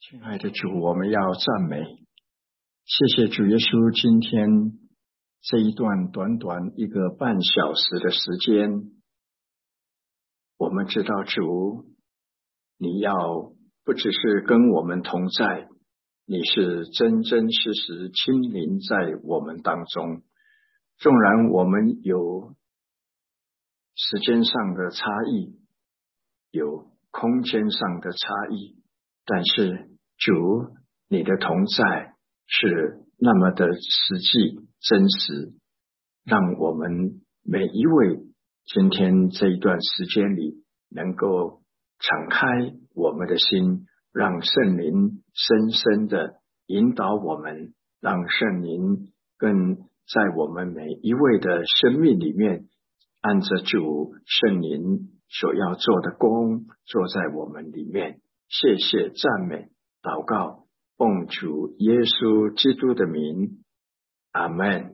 亲爱的主，我们要赞美，谢谢主耶稣，今天这一段短短一个半小时的时间，我们知道主，你要不只是跟我们同在，你是真真实实亲临在我们当中。纵然我们有时间上的差异，有空间上的差异，但是主，你的同在是那么的实际真实，让我们每一位今天这一段时间里能够敞开我们的心，让圣灵深深的引导我们，让圣灵更在我们每一位的生命里面按着主圣灵所要做的工做在我们里面。谢谢赞美祷告，奉主耶稣基督的名，阿们。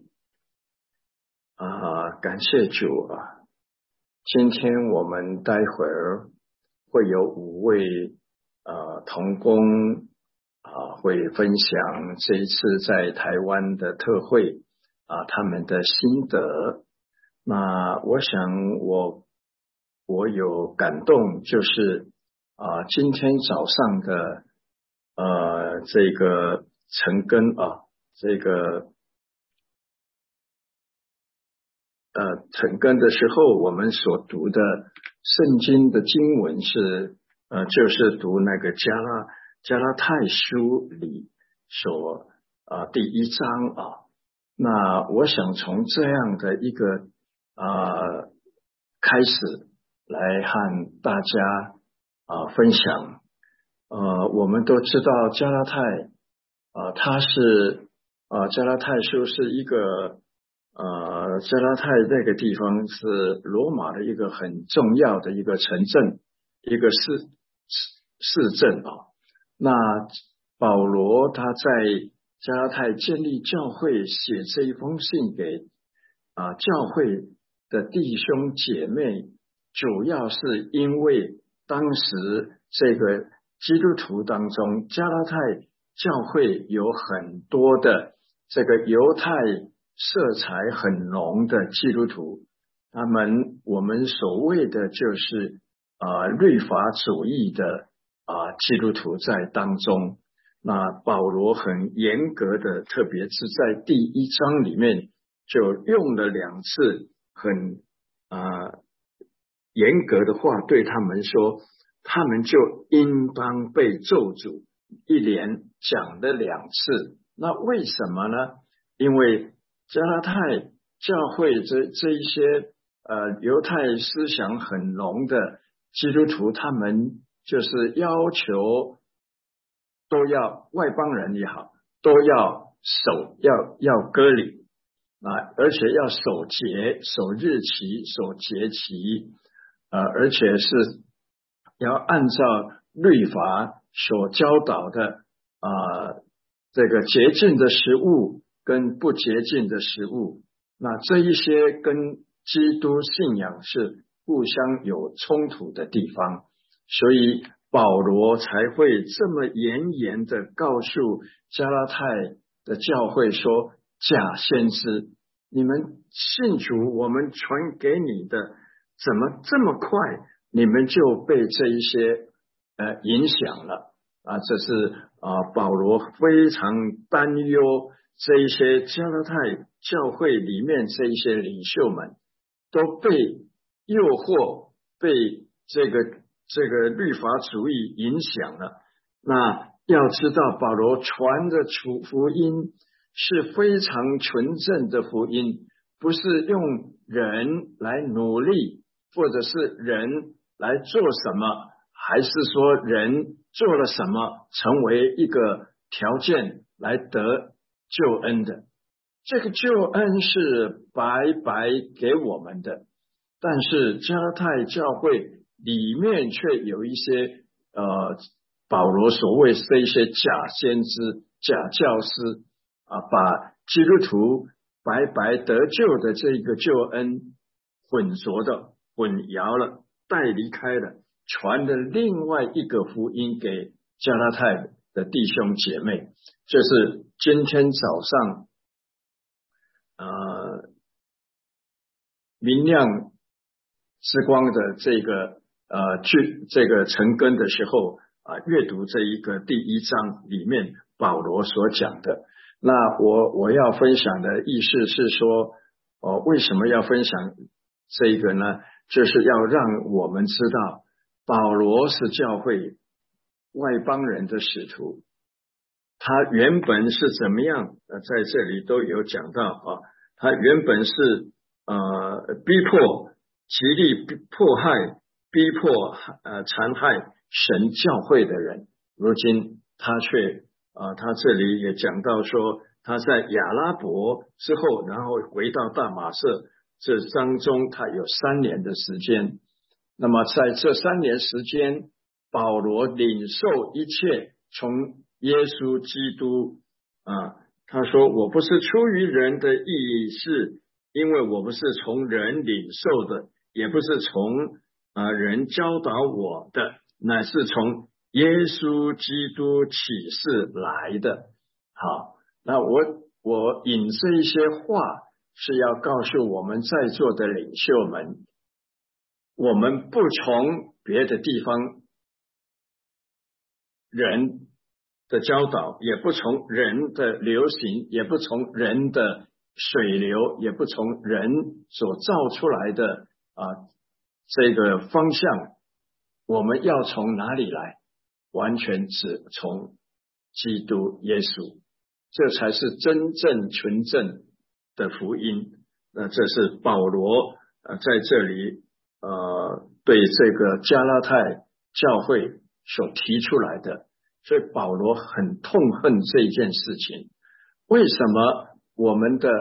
感谢主啊！今天我们待会儿会有5位同工会分享这一次在台湾的特会他们的心得。那我想我有感动，就是今天早上的这个晨更这个晨更的时候，我们所读的圣经的经文是就是读那个加拉太书里所第1章那我想从这样的一个开始来和大家分享。我们都知道加拉太它是加拉太书是一个加拉太那个地方是罗马的一个很重要的一个城镇，一个市镇那保罗他在加拉太建立教会，写这一封信给教会的弟兄姐妹，主要是因为当时这个基督徒当中，加拉太教会有很多的这个犹太色彩很浓的基督徒，我们所谓的就是律法主义的基督徒在当中。那保罗很严格的，特别是在第1章里面就用了2次很严格的话对他们说，他们就应当被咒诅，一连讲了2次。那为什么呢？因为加拉太教会这一些犹太思想很浓的基督徒，他们就是要求都要外邦人也好，都要要割礼而且要守节、守日期、守节期而且是要按照律法所教导的这个洁净的食物跟不洁净的食物，那这一些跟基督信仰是互相有冲突的地方，所以保罗才会这么严的告诉加拉太的教会说，假先知，你们信主，我们传给你的怎么这么快你们就被这一些影响了这是保罗非常担忧这一些加拉太教会里面这一些领袖们都被诱惑，被这个律法主义影响了。那要知道保罗传的福音是非常纯正的福音，不是用人来努力，或者是人来做什么，还是说人做了什么成为一个条件来得救恩的。这个救恩是白白给我们的，但是加拉太教会里面却有一些保罗所谓的一些假先知、假教师把基督徒白白得救的这个救恩混淆了，带离开了，传的另外一个福音给加拉太的弟兄姐妹，这是今天早上明亮之光的这个晨更的时候阅读这一个第1章里面保罗所讲的。那我要分享的意思是说，为什么要分享这个呢？就是要让我们知道，保罗是教会外邦人的使徒，他原本是怎么样？在这里都有讲到他原本是逼迫、极力迫害、逼迫残害神教会的人，如今他却他这里也讲到说，他在亚拉伯之后，然后回到大马色，这当中他有3年的时间。那么在这3年时间，保罗领受一切从耶稣基督他说，我不是出于人的意识，因为我不是从人领受的，也不是从人教导我的，乃是从耶稣基督启示来的。好，那我引这一些话是要告诉我们在座的领袖们，我们不从别的地方人的教导，也不从人的流行，也不从人的水流，也不从人所造出来的这个方向，我们要从哪里来？完全只从基督耶稣，这才是真正纯正的福音。那这是保罗在这里对这个加拉太教会所提出来的，所以保罗很痛恨这件事情。为什么我们的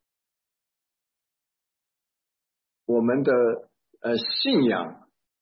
信仰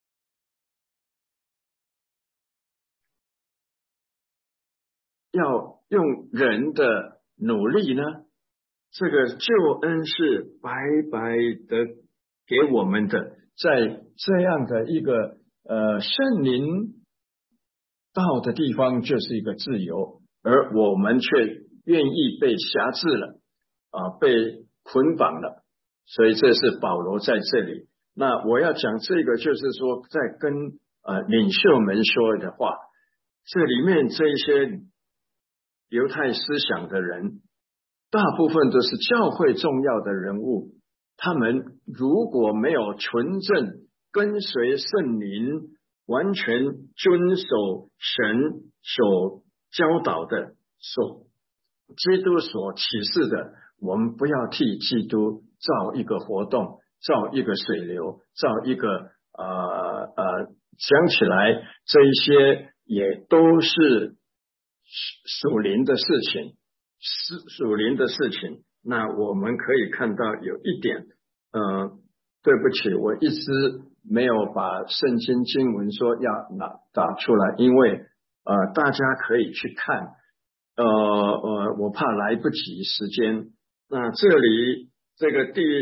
要用人的努力呢？这个救恩是白白的给我们的，在这样的一个圣灵到的地方就是一个自由，而我们却愿意被辖制了被捆绑了。所以这是保罗在这里。那我要讲这个，就是说在跟领袖们说的话，这里面这一些犹太思想的人，大部分都是教会重要的人物，他们如果没有纯正跟随圣灵，完全遵守神所教导的，基督所启示的，我们不要替基督造一个活动，造一个水流，造一个想起来这一些也都是属灵的事情，属灵的事情。那我们可以看到有一点对不起，我一直没有把圣经经文说要打出来，因为大家可以去看我怕来不及时间。那这里这个第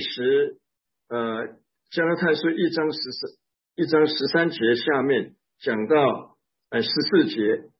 加拉太书1章13节下面讲到14节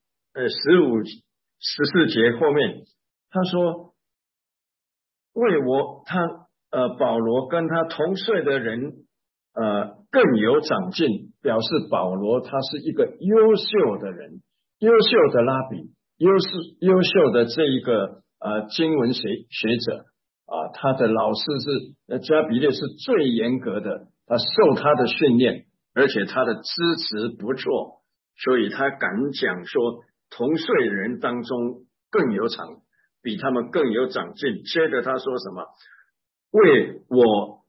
14节后面，他说为保罗跟他同岁的人更有长进，表示保罗他是一个优秀的人，优秀的拉比，优秀的这一个经文学者他的老师是加比略是最严格的，他受他的训练，而且他的资质不错，所以他敢讲说同岁人当中比他们更有长进。接着他说什么？为我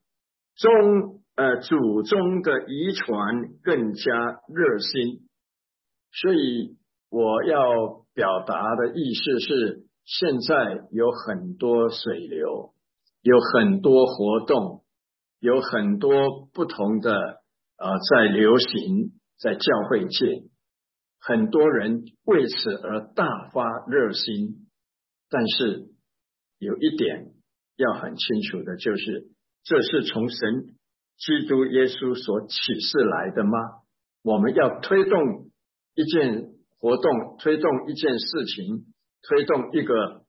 祖宗的遗传更加热心。所以我要表达的意思是，现在有很多水流，有很多活动，有很多不同的在流行，在教会界，很多人为此而大发热心。但是有一点要很清楚的，就是这是从神基督耶稣所启示来的吗？我们要推动一件活动，推动一件事情，推动一个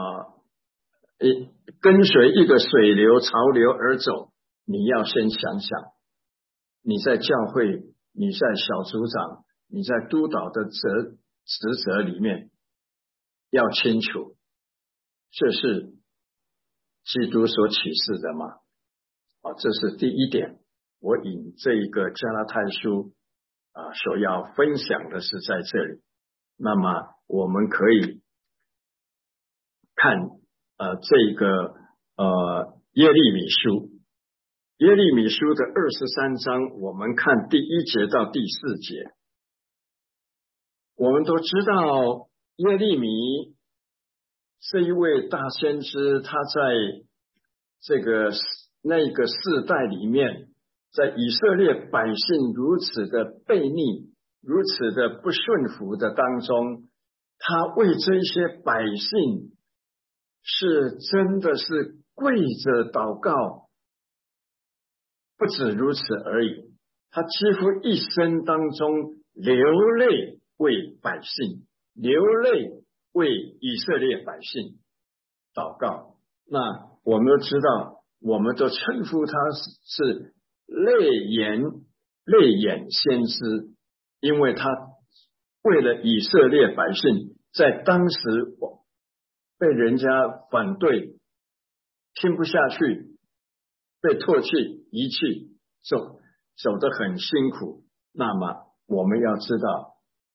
跟随一个水流潮流而走，你要先想想，你在教会，你在小组长，你在督导的职责里面，要清楚，这是基督所启示的吗？这是第一点。我引这一个加拉太书所要分享的是在这里。那么我们可以看这个耶利米书，耶利米书的23章，我们看第1节到第4节。我们都知道耶利米这一位大先知，他在那个世代里面，在以色列百姓如此的悖逆，如此的不顺服的当中，他为这些百姓是真的是跪着祷告，不止如此而已，他几乎一生当中流泪为百姓，流泪为以色列百姓祷告。那我们都知道，我们都称呼他是泪眼先知，因为他为了以色列百姓，在当时被人家反对，听不下去，被唾弃遗弃，走得很辛苦。那么我们要知道，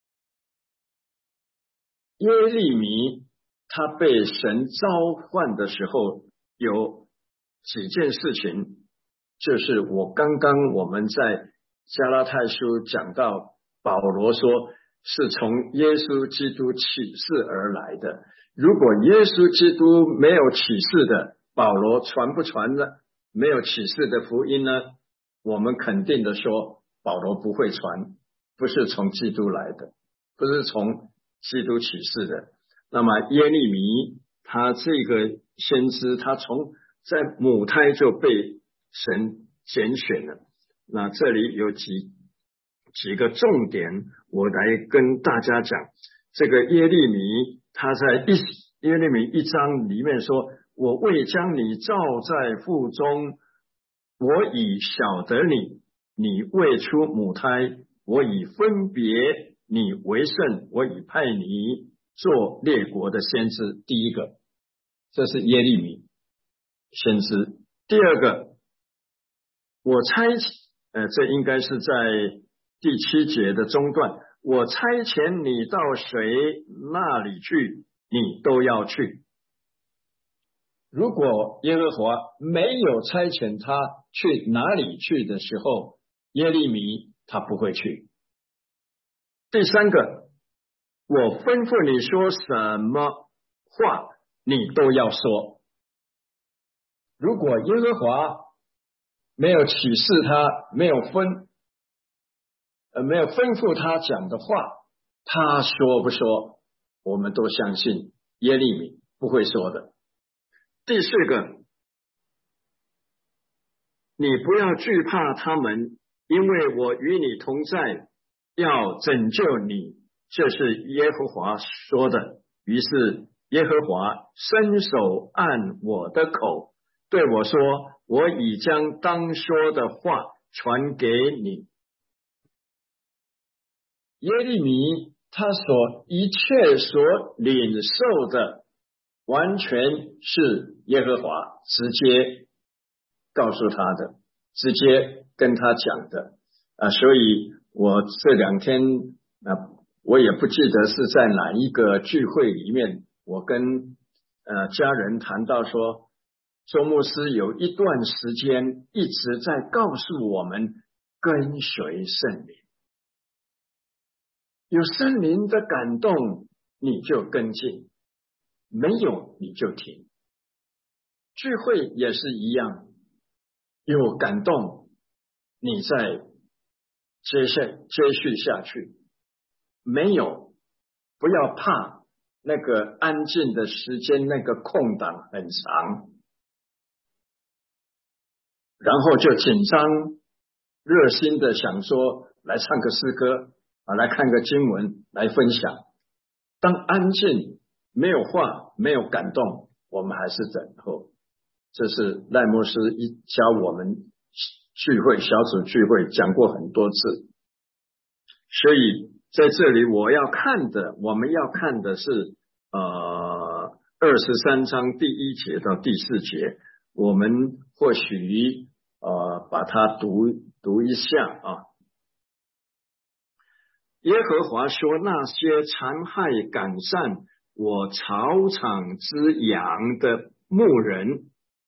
耶利米他被神召唤的时候，有几件事情，就是我们在加拉太书讲到，保罗说是从耶稣基督启示而来的。如果耶稣基督没有启示的，保罗传不传呢？没有启示的福音呢？我们肯定的说，保罗不会传，不是从基督来的，不是从基督启示的。那么耶利米他这个先知，他在母胎就被神拣选了。那这里有几个重点，我来跟大家讲。这个耶利米他在耶利米1章里面说，我未将你造在腹中，我已晓得你，你未出母胎，我已分别你为圣，我已派你做列国的先知。第一个，这是耶利米先知。第二个，我差这应该是在第7节的中段，我差遣你到谁那里去，你都要去。如果耶和华没有差遣他去哪里去的时候，耶利米他不会去。第三个，我吩咐你说什么话，你都要说。如果耶和华没有启示他，没有吩咐他讲的话，他说不说，我们都相信耶利米不会说的。第四个，你不要惧怕他们，因为我与你同在，要拯救你，这是耶和华说的。于是耶和华伸手按我的口，对我说，我已将当说的话传给你。耶利米他一切所领受的，完全是耶和华直接告诉他的，直接跟他讲的所以我这2天我也不记得是在哪一个聚会里面，我跟家人谈到说，周牧师有一段时间一直在告诉我们跟随圣灵，有圣灵的感动你就跟进，没有你就停。聚会也是一样，有感动你再接续下去，没有不要怕那个安静的时间，那个空档很长，然后就紧张热心的想说来唱个诗歌， 来看个经文来分享。当安静没有话没有感动，我们还是等候。这是赖牧师教我们聚会小组聚会讲过很多次。所以在这里我们要看的是23章第1节到第4节，我们或许把它读一下啊。耶和华说，那些残害赶散我草场之羊的牧人，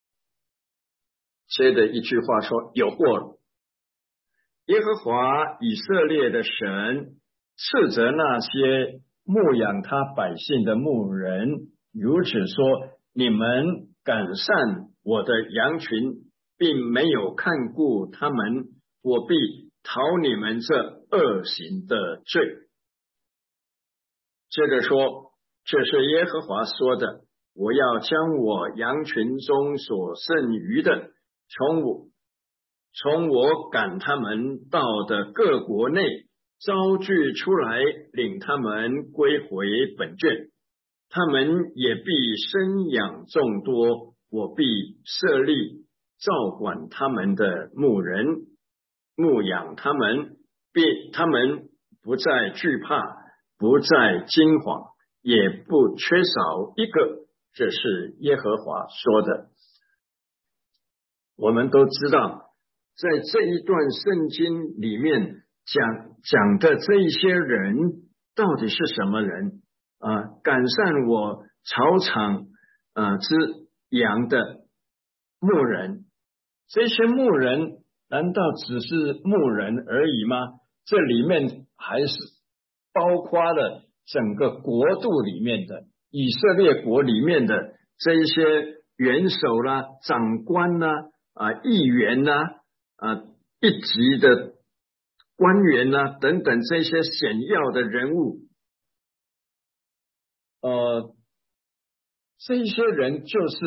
接着一句话说，有祸了。耶和华以色列的神斥责那些牧养他百姓的牧人，如此说，你们赶散我的羊群，并没有看顾他们，我必讨你们这恶行的罪。接着说，这是耶和华说的，我要将我羊群中所剩余的从我赶他们到的各国内招聚出来，领他们归回本卷。他们也必生养众多，我必设立照管他们的牧人，牧养他们，他们不再惧怕，不再惊惶，也不缺少一个。这是耶和华说的。我们都知道，在这一段圣经里面讲的这一些人到底是什么人赶散我草场之羊的牧人，这些牧人难道只是牧人而已吗？这里面还是包括了整个国度里面的以色列国里面的这一些元首啦、长官啦、议员啦、一级的官员啦等等，这些显要的人物，这些人就是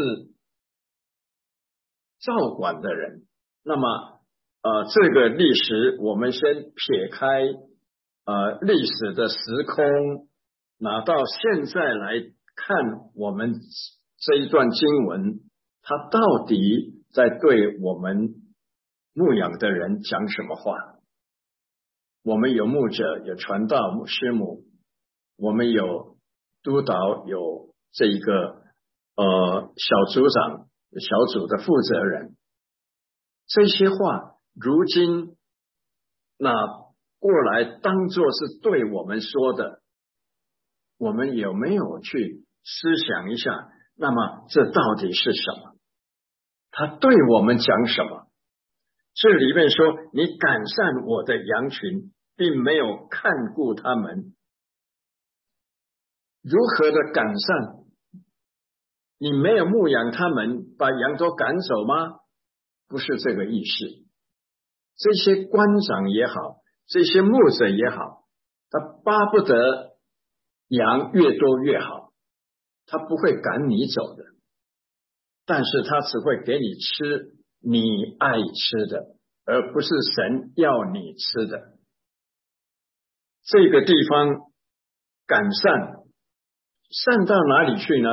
照管的人。那么这个历史我们先撇开历史的时空，拿到现在来看我们这一段经文，它到底在对我们牧养的人讲什么话。我们有牧者，有传道师母，我们有督导，有这一个小组长，小组的负责人。这些话如今拿过来当作是对我们说的，我们有没有去思想一下，那么这到底是什么？他对我们讲什么？这里面说，你赶散我的羊群，并没有看顾他们。如何的赶散？你没有牧养他们，把羊都赶走吗？不是这个意思。这些官长也好，这些牧者也好，他巴不得羊越多越好，他不会赶你走的，但是他只会给你吃你爱吃的，而不是神要你吃的。这个地方赶散到哪里去呢？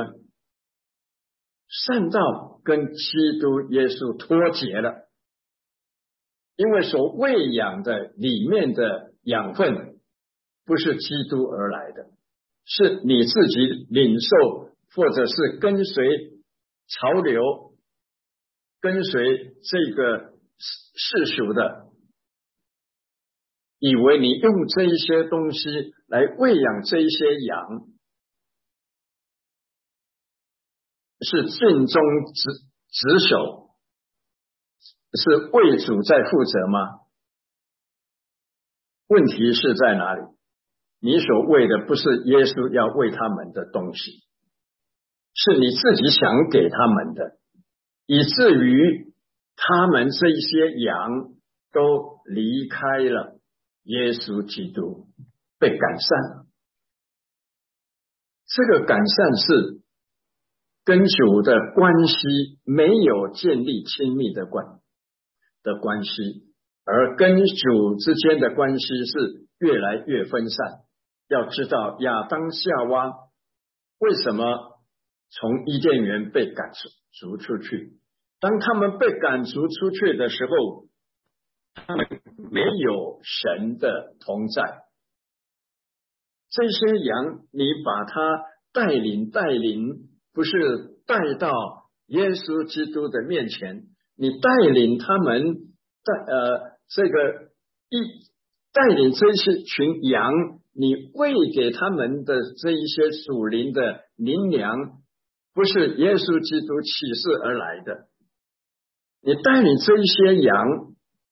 散到跟基督耶稣脱节了，因为所喂养的里面的养分不是基督而来的，是你自己领受，或者是跟随潮流，跟随这个世俗的，以为你用这一些东西来喂养这一些羊，是尽忠职守，是为主在负责吗？问题是在哪里？你所喂的不是耶稣要喂他们的东西，是你自己想给他们的，以至于他们这一些羊都离开了耶稣基督，被赶散了。这个赶散是跟主的关系没有建立亲密的关系，而跟主之间的关系是越来越分散。要知道亚当夏娃为什么从伊甸园被赶逐出去？当他们被赶逐出去的时候，他们没有神的同在。这些羊，你把它带领，不是带到耶稣基督的面前，你带领他们带领这些群羊，你喂给他们的这一些属灵的灵粮，不是耶稣基督启示而来的。你带领这一些羊，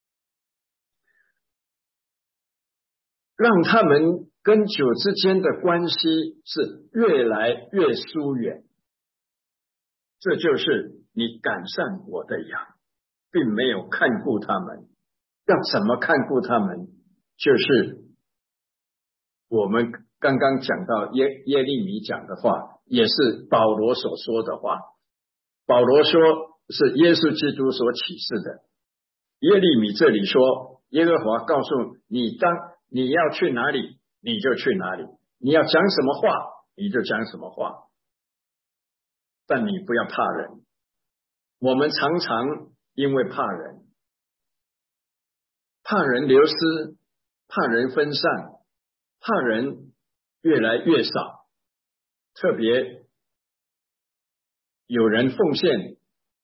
让他们跟主之间的关系是越来越疏远，这就是你赶上我的羊，并没有看顾他们。要怎么看顾他们？就是我们刚刚讲到耶利米讲的话，也是保罗所说的话。保罗说是耶稣基督所启示的。耶利米这里说，耶和华告诉你，当你要去哪里你就去哪里，你要讲什么话你就讲什么话，但你不要怕人。我们常常因为怕人流失，怕人分散，怕人越来越少，特别有人奉献，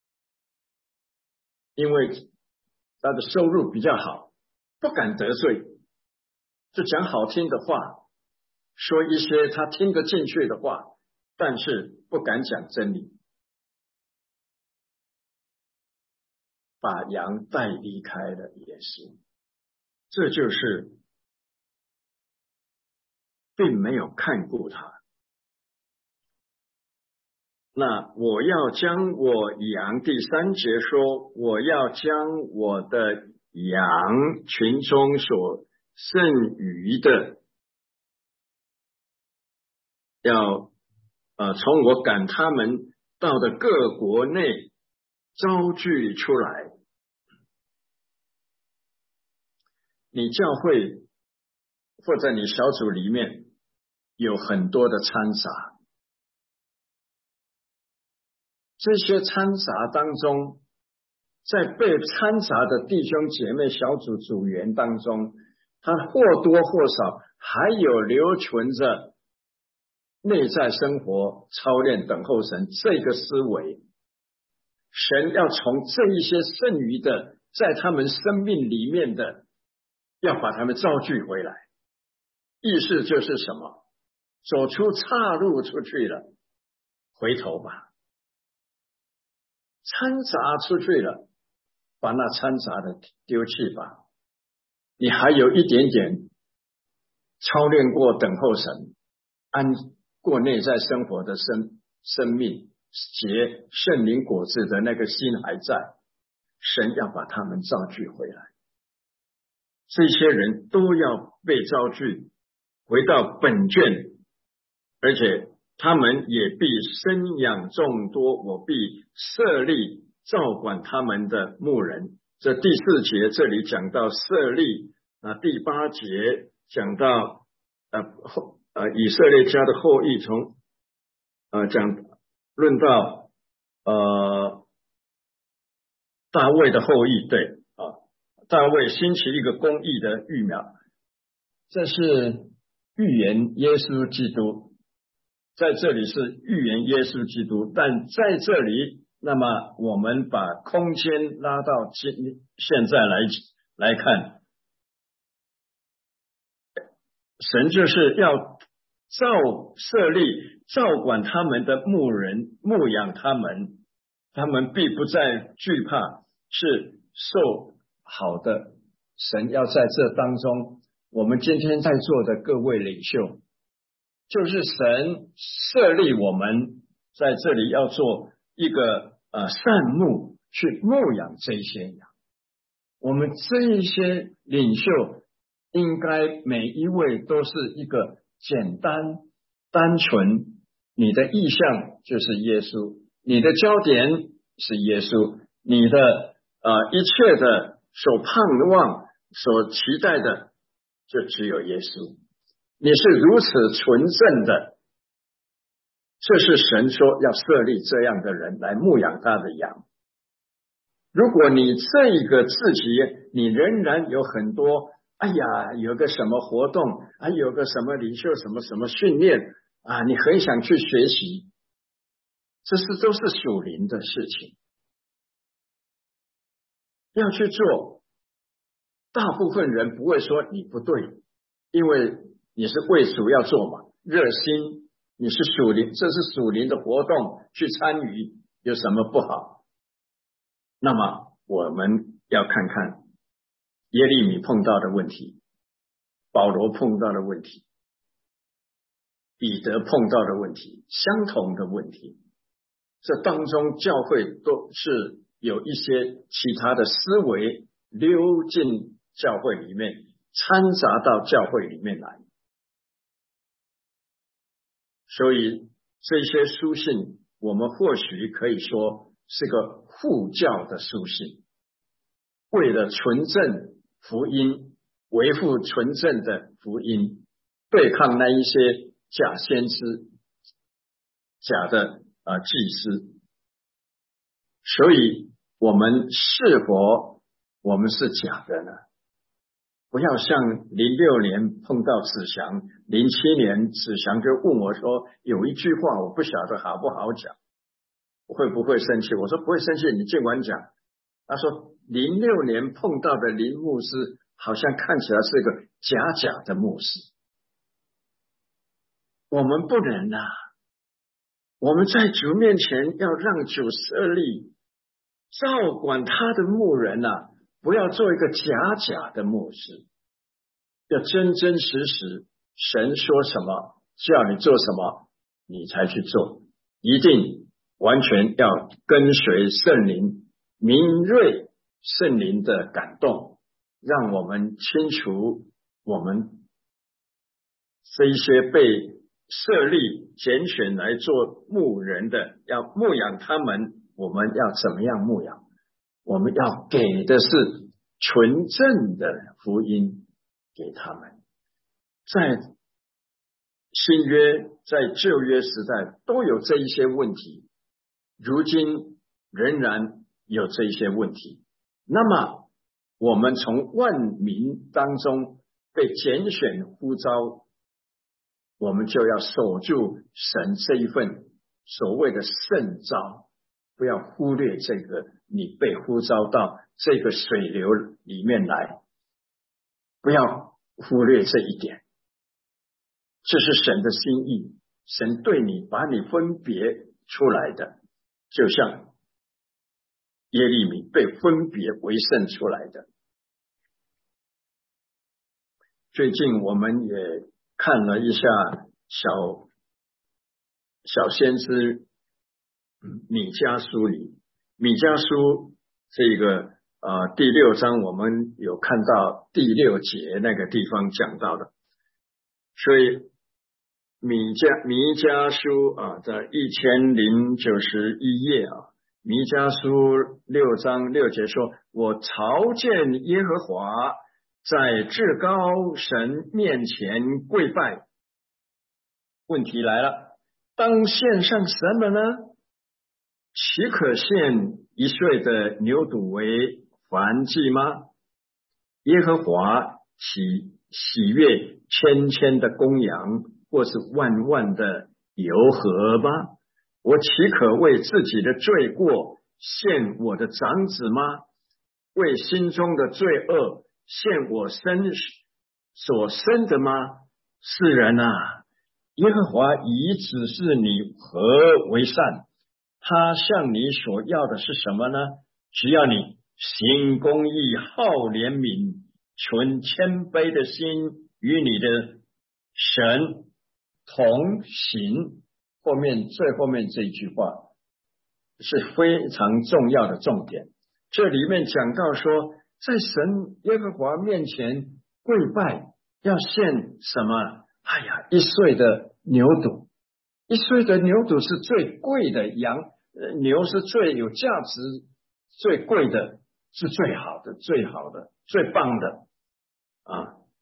因为他的收入比较好，不敢得罪，就讲好听的话，说一些他听得进去的话，但是不敢讲真理，把羊带离开了耶稣。这就是并没有看顾他。那我要将我羊，第3节说，我要将我的羊群中所剩余的，要从我赶他们到的各国内招聚出来。你教会或者你小组里面有很多的掺杂，这些掺杂当中，在被掺杂的弟兄姐妹小组组员当中，他或多或少还有留存着内在生活操练等候神这个思维。神要从这一些剩余的在他们生命里面的，要把他们召聚回来。意思就是什么？走出岔路出去了，回头吧。掺杂出去了，把那掺杂的丢弃吧。你还有一点点操练过等候神，安过内在生活的生命，结圣灵果子的那个心还在，神要把他们召聚回来。这些人都要被召聚回到本卷，而且他们也必生养众多，我必设立照管他们的牧人。这第4节这里讲到设立，第8节讲到以色列家的后裔，从论到大卫的后裔，对大卫兴起一个公义的育苗，这是预言耶稣基督，在这里是预言耶稣基督，但在这里，那么我们把空间拉到现在来看，神就是要设立照管他们的牧人，牧养他们，他们必不再惧怕，是受好的。神要在这当中，我们今天在座的各位领袖，就是神设立我们在这里要做一个善牧，去牧养这些羊。我们这一些领袖应该每一位都是一个简单单纯，你的意向就是耶稣，你的焦点是耶稣，你的一切的所盼望所期待的就只有耶稣。你是如此纯正的，这是神说要设立这样的人来牧养他的羊。如果你这个自己你仍然有很多，哎呀，有个什么活动啊，有个什么领袖什么什么训练啊，你很想去学习，这都是属灵的事情要去做。大部分人不会说你不对，因为你是为主要做嘛，热心，你是属灵，这是属灵的活动，去参与有什么不好？那么我们要看看耶利米碰到的问题，保罗碰到的问题，彼得碰到的问题，相同的问题。这当中教会都是有一些其他的思维溜进教会里面，掺杂到教会里面来。所以这些书信我们或许可以说是个护教的书信，为了纯正福音，维护纯正的福音，对抗那一些假先知、假的祭司。所以我们是否我们是假的呢？不要像06年碰到子祥，07年子祥就问我说，有一句话我不晓得好不好讲，会不会生气？我说不会生气，你尽管讲。他说06年碰到的林牧师好像看起来是个假的牧师。我们不能啊，我们在主面前要让主设立照管他的牧人啊，不要做一个假的牧师，要真实，神说什么叫你做什么你才去做，一定完全要跟随圣灵，敏锐圣灵的感动，让我们清除我们这一些被设立拣选来做牧人的，要牧养他们，我们要怎么样牧养？我们要给的是纯正的福音给他们。在新约在旧约时代都有这一些问题，如今仍然有这一些问题。那么我们从万民当中被拣选呼召，我们就要守住神这一份所谓的圣召，不要忽略这个你被呼召到这个水流里面来，不要忽略这一点。这是神的心意，神对你把你分别出来的，就像耶利米被分别为圣出来的。最近我们也看了一下小先知米迦书里，米迦书这个第6章我们有看到第6节那个地方讲到的，所以米迦书在1091页米迦书6章6节说，我朝见耶和华，在至高神面前跪拜。问题来了，当献上什么呢？岂可献1岁的牛犊为燔祭吗？耶和华喜悦千的公羊，或是万的油河吗？我岂可为自己的罪过献我的长子吗？为心中的罪恶献我所生的吗？世人啊，耶和华已指示你何为善，他向你所要的是什么呢？只要你行公义，好怜悯，存谦卑的心，与你的神同行。最后面这一句话是非常重要的重点。这里面讲到说，在神耶和华面前跪拜要献什么？1岁的牛犊。1岁的牛犊是最贵的羊，牛是最有价值、最贵的，是最好的、最棒的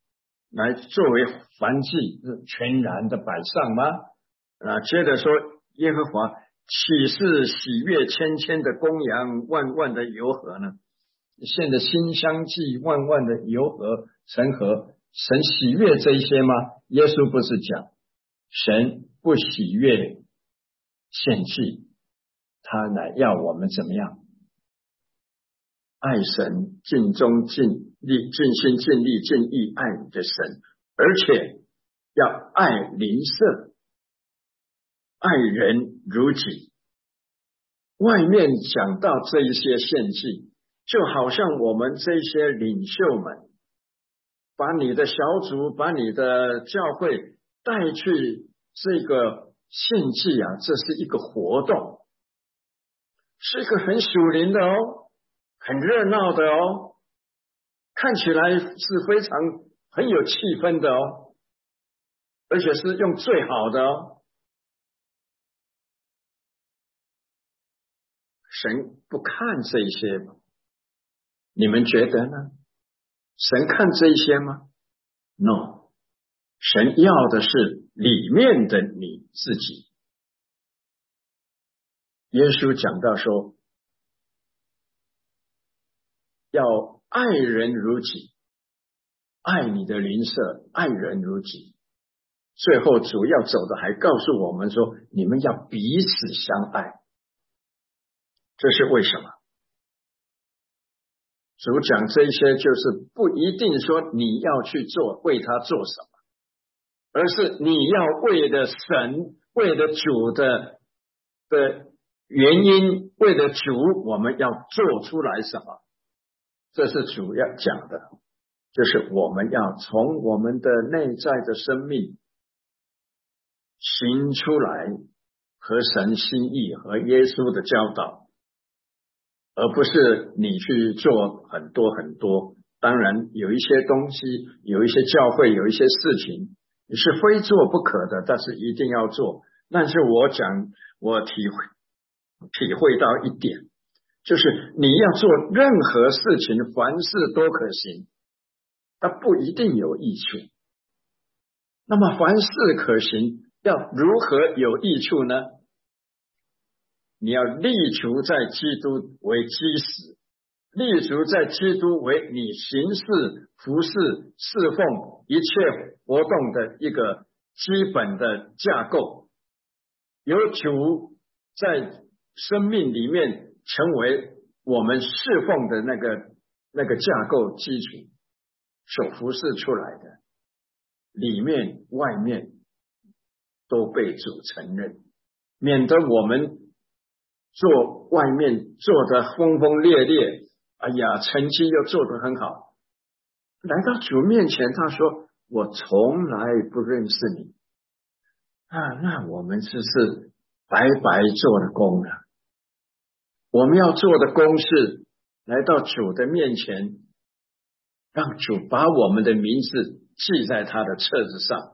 来作为燔祭，是全然的摆上吗？接着说，耶和华岂是喜悦千千的公羊，万万的油河呢？献的馨香祭，万万的油河成河，神喜悦这一些吗？耶稣不是讲神不喜悦献祭，他乃要我们怎么样？爱神，尽忠尽力，尽心尽力尽意爱你的神，而且要爱邻舍，爱人如己。外面讲到这一些献祭，就好像我们这些领袖们把你的小组，把你的教会带去这个献祭啊，这是一个活动，是一个很属灵的哦，很热闹的哦，看起来是非常很有气氛的哦，而且是用最好的哦。神不看这些吗？你们觉得呢？神看这些吗？ No， 神要的是里面的你自己。耶稣讲到说，要爱人如己，爱你的邻舍，爱人如己。最后主要走的还告诉我们说，你们要彼此相爱。这是为什么？主讲这些就是不一定说你要去做，为他做什么，而是你要为了神，为了主的原因，为了主我们要做出来什么。这是主要讲的，就是我们要从我们的内在的生命行出来合神心意和耶稣的教导，而不是你去做很多很多。当然有一些东西，有一些教会，有一些事情你是非做不可的，但是一定要做。但是我体会到一点，就是你要做任何事情，凡事都可行，它不一定有益处。那么凡事可行，要如何有益处呢？你要立足在基督为基石，立足在基督为你行事、服事、侍奉一切活动的一个基本的架构，有主在生命里面成为我们侍奉的那个架构基础所服侍出来的，里面外面都被主承认，免得我们做外面做得轰轰烈烈，哎呀，成绩又做得很好，来到主面前他说我从来不认识你啊，那我们只是白白做的工了。我们要做的工是来到主的面前，让主把我们的名字记在他的册子上。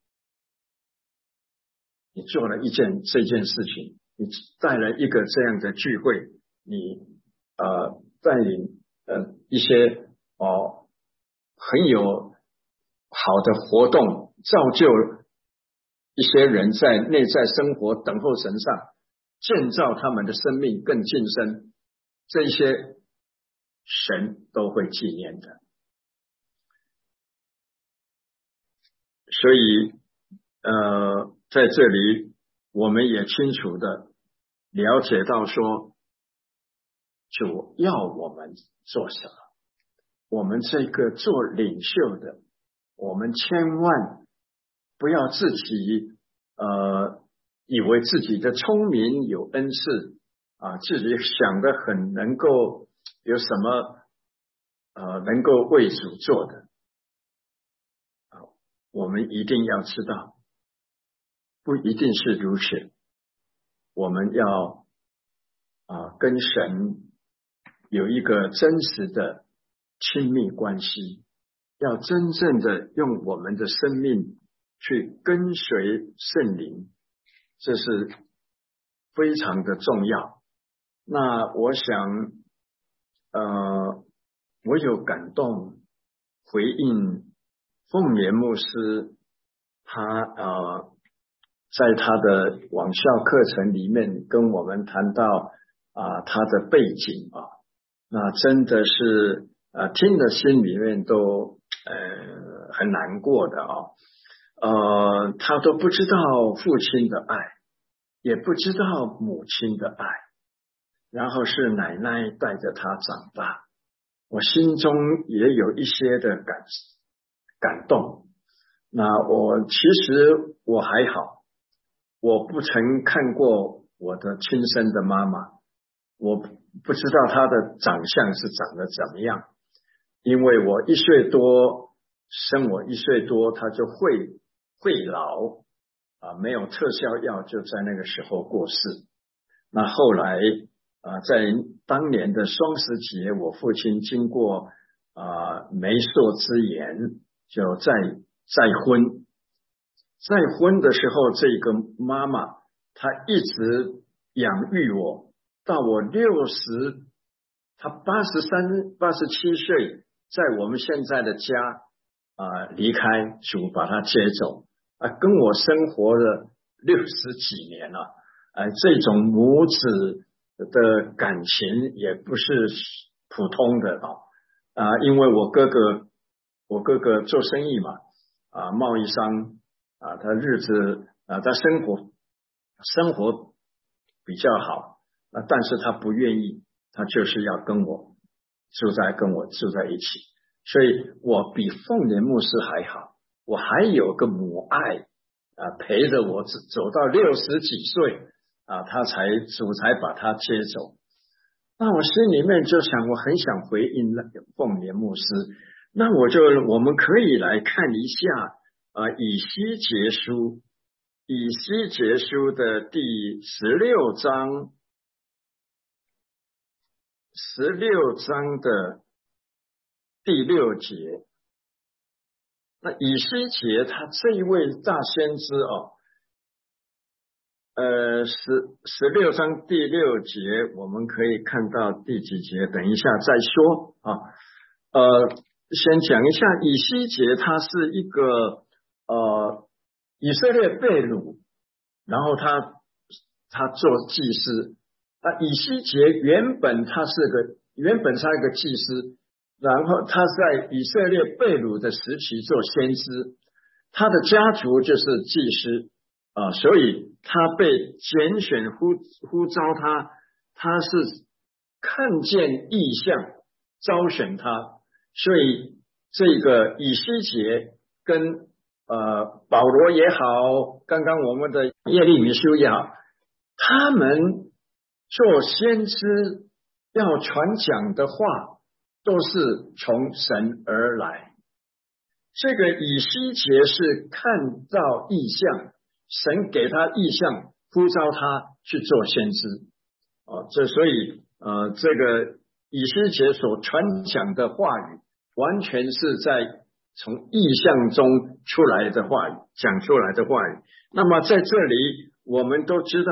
你做了这件事情，你带了一个这样的聚会，你带领一些很有好的活动，造就一些人在内在生活等候神上，建造他们的生命更晋升，这些神都会纪念的。所以在这里我们也清楚的了解到说，主要我们做什么。我们这个做领袖的，我们千万不要自己以为自己的聪明有恩赐自己想得很能够有什么能够为主做的。我们一定要知道，不一定是如此。我们要跟神有一个真实的亲密关系，要真正的用我们的生命去跟随圣灵，这是非常的重要。那我想我有感动回应凤莲牧师他在他的网校课程里面跟我们谈到他的背景那真的是听得心里面都很难过的他都不知道父亲的爱，也不知道母亲的爱，然后是奶奶带着他长大，我心中也有一些的感动。那其实我还好，我不曾看过我的亲生的妈妈，我不知道她的长相是长得怎么样，因为我1岁多，生我1岁多，她就会老没有特效药，就在那个时候过世。那后来在当年的双十节，我父亲经过媒妁之言，就再婚。再婚的时候，这个妈妈她一直养育我，到我60，她83、87岁，在我们现在的家离开，主把她接走跟我生活了60几年了这种母子的感情也不是普通的因为我哥哥做生意嘛贸易商他日子他生活比较好但是他不愿意，他就是要跟我住在一起，所以我比凤莲牧师还好，我还有个母爱陪着我走到60几岁主才把他接走。那我心里面就想，我很想回应那个凤莲牧师，那我们可以来看一下以西结书的第16章的第6节。那以西结他这一位大先知16章第6节，我们可以看到第几节，等一下再说先讲一下以西结，他是一个以色列被掳，然后他做祭司以西结原本他是一个祭司，然后他在以色列被掳的时期做先知，他的家族就是祭司所以他被拣选呼召他是看见异象招选他，所以这个以西结跟保罗也好，刚刚我们的耶利米书也好，他们做先知要传讲的话都是从神而来。这个以西结是看到异象，神给他异象，呼召他去做先知所以这个以西结所传讲的话语完全是在从意象中出来的话语，讲出来的话语。那么在这里我们都知道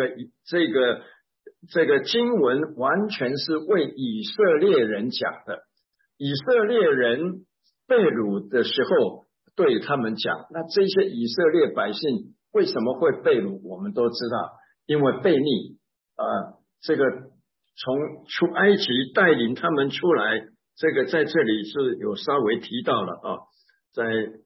这个经文完全是为以色列人讲的，以色列人被掳的时候对他们讲，那这些以色列百姓为什么会被掳，我们都知道，因为悖逆这个从出埃及带领他们出来，这个在这里是有稍微提到了在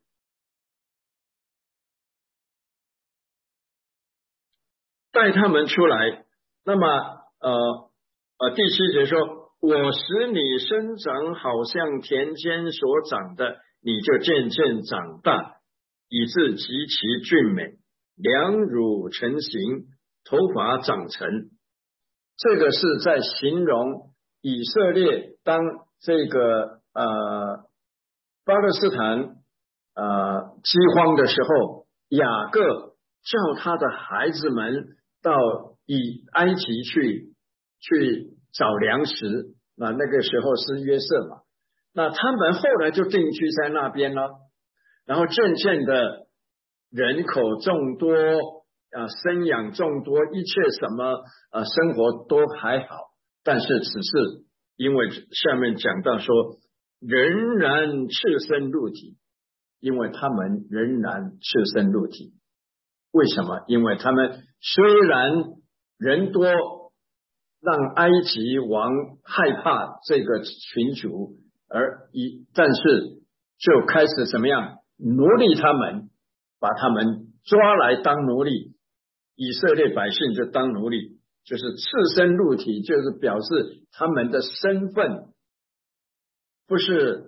带他们出来。那么第7节说，我使你生长好像田间所长的，你就渐渐长大，以致极其俊美，两乳成形，头发长成。这个是在形容以色列当这个巴勒斯坦饥荒的时候，雅各叫他的孩子们到埃及去找粮食，那个时候是约瑟嘛，那他们后来就定居在那边了，然后渐渐的人口众多生养众多，一切什么生活都还好，但是只是因为下面讲到说仍然赤身露体， 因为他们仍然赤身露体。为什么？因为他们虽然人多，让埃及王害怕这个群族，但是就开始怎么样奴隶他们，把他们抓来当奴隶，以色列百姓就当奴隶，就是赤身露体，就是表示他们的身份不是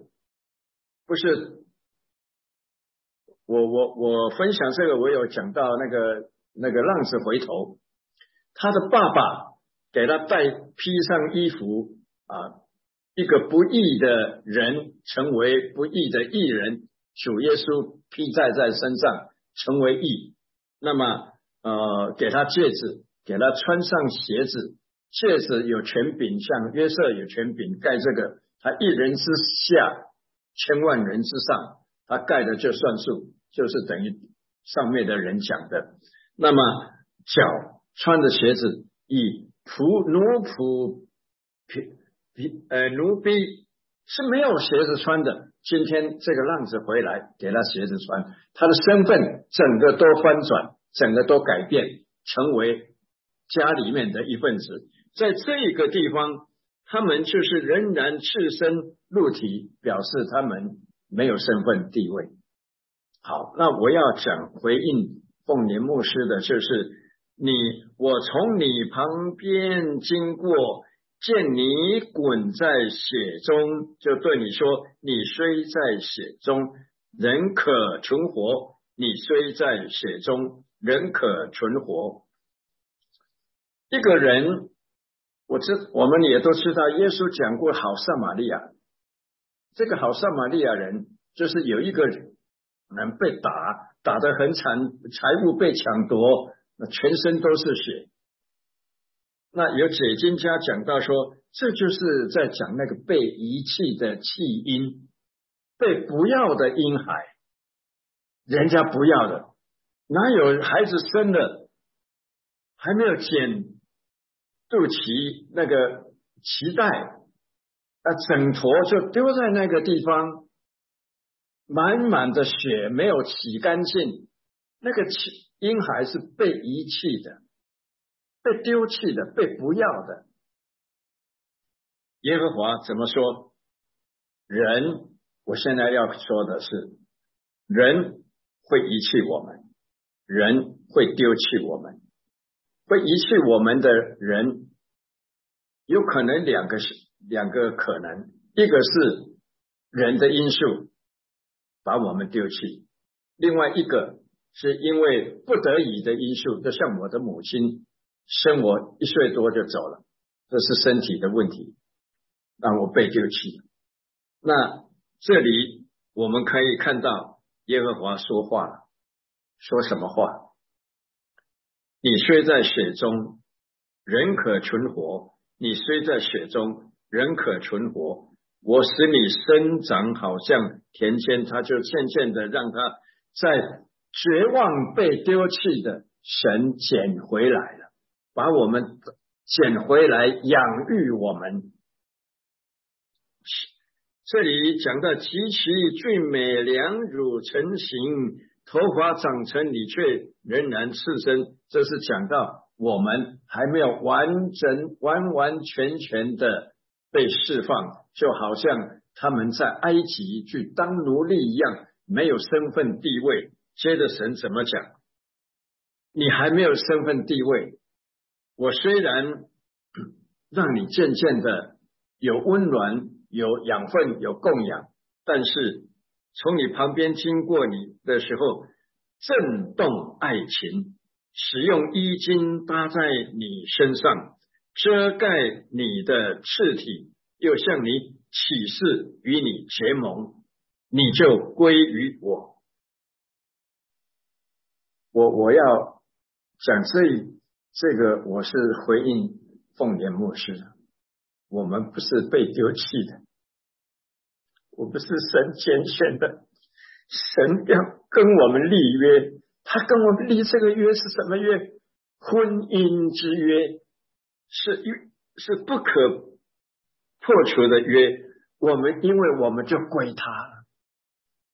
我分享这个，我有讲到那个浪子回头，他的爸爸给他披上衣服啊，一个不义的人成为不义的义人，主耶稣披戴在身上成为义。那么给他戒指，给他穿上鞋子，戒指有权柄，像约瑟有权柄盖这个，他一人之下，千万人之上，他盖的就算数，就是等于上面的人讲的。那么脚穿的鞋子，以奴婢是没有鞋子穿的。今天这个浪子回来，给他鞋子穿，他的身份整个都翻转，整个都改变，成为家里面的一份子。在这个地方，他们就是仍然赤身露体，表示他们没有身份地位。好，那我要讲回应凤年牧师的，就是我从你旁边经过，见你滚在血中，就对你说，你虽在血中，人可存活；你虽在血中，人可存活。一个人，我们也都知道，耶稣讲过好撒玛利亚。这个好撒玛利亚人，就是有一个人被打得很惨，财物被抢夺，全身都是血。那有解经家讲到说，这就是在讲那个被遗弃的弃婴，被不要的婴孩，人家不要的，哪有孩子生了还没有剪肚脐那个脐带，整坨就丢在那个地方，满满的血没有洗干净，那个婴孩是被遗弃的，被丢弃的，被不要的。耶和华怎么说？人，我现在要说的是，人会遗弃我们，人会丢弃我们。会遗弃我们的人，有可能两个可能，一个是人的因素把我们丢弃，另外一个是因为不得已的因素，就像我的母亲生我1岁多就走了，这是身体的问题，让我被丢弃。那这里我们可以看到耶和华说话了，说什么话？你虽在血中，人可存活；你虽在血中，人可存活。我使你生长，好像田间，他就渐渐的让他在绝望被丢弃的神捡回来了，把我们捡回来，养育我们。这里讲到极其俊美，两乳成形，头发长成，你却仍然赤身，这是讲到我们还没有完全的被释放，就好像他们在埃及去当奴隶一样，没有身份地位。接着神怎么讲？你还没有身份地位，我虽然让你渐渐的有温暖，有养分，有供养，但是从你旁边经过你的时候，震动爱情，使用衣襟搭在你身上，遮盖你的赤体，又向你起誓与你结盟，你就归于我。我要讲这个，我是回应凤莲牧师的。我们不是被丢弃的，我不是神拣选的，神要跟我们立约，他跟我们立这个约是什么约？婚姻之约，是不可破除的约。因为我们就归他了，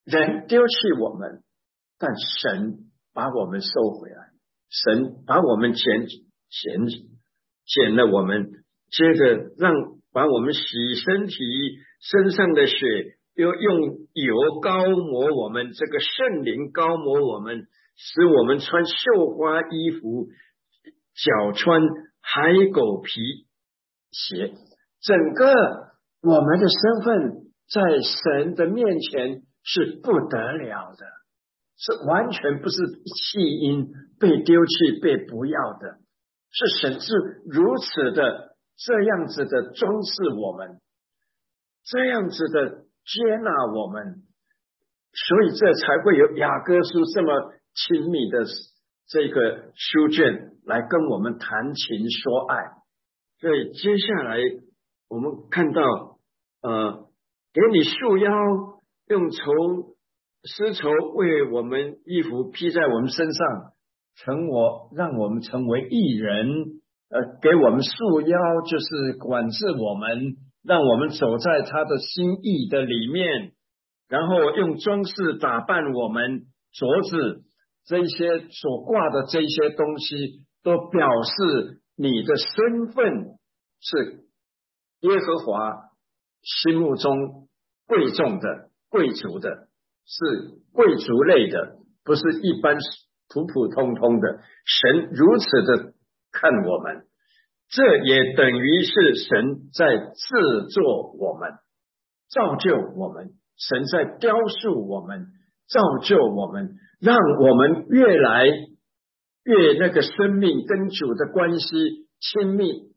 人丢弃我们，但神把我们收回来，神把我们捡了我们，接着把我们洗身体，身上的血又用油膏抹我们，这个圣灵膏抹我们，使我们穿绣花衣服，脚穿海狗皮鞋。整个我们的身份在神的面前是不得了的，是完全不是弃婴被丢弃被不要的，是神是如此的这样子的装饰我们，这样子的接纳我们，所以这才会有雅各书这么亲密的这个书卷来跟我们谈情说爱。所以接下来我们看到给你束腰，用丝绸为我们衣服披在我们身上，让我们成为义人，给我们束腰，就是管制我们，让我们走在他的心意的里面，然后用装饰打扮我们，镯子这些所挂的这些东西，都表示你的身份是耶和华心目中贵重的、贵族的，是贵族类的，不是一般普普通通的。神如此的看我们，这也等于是神在制作我们，造就我们，神在雕塑我们，造就我们，让我们越来越那个生命跟主的关系亲密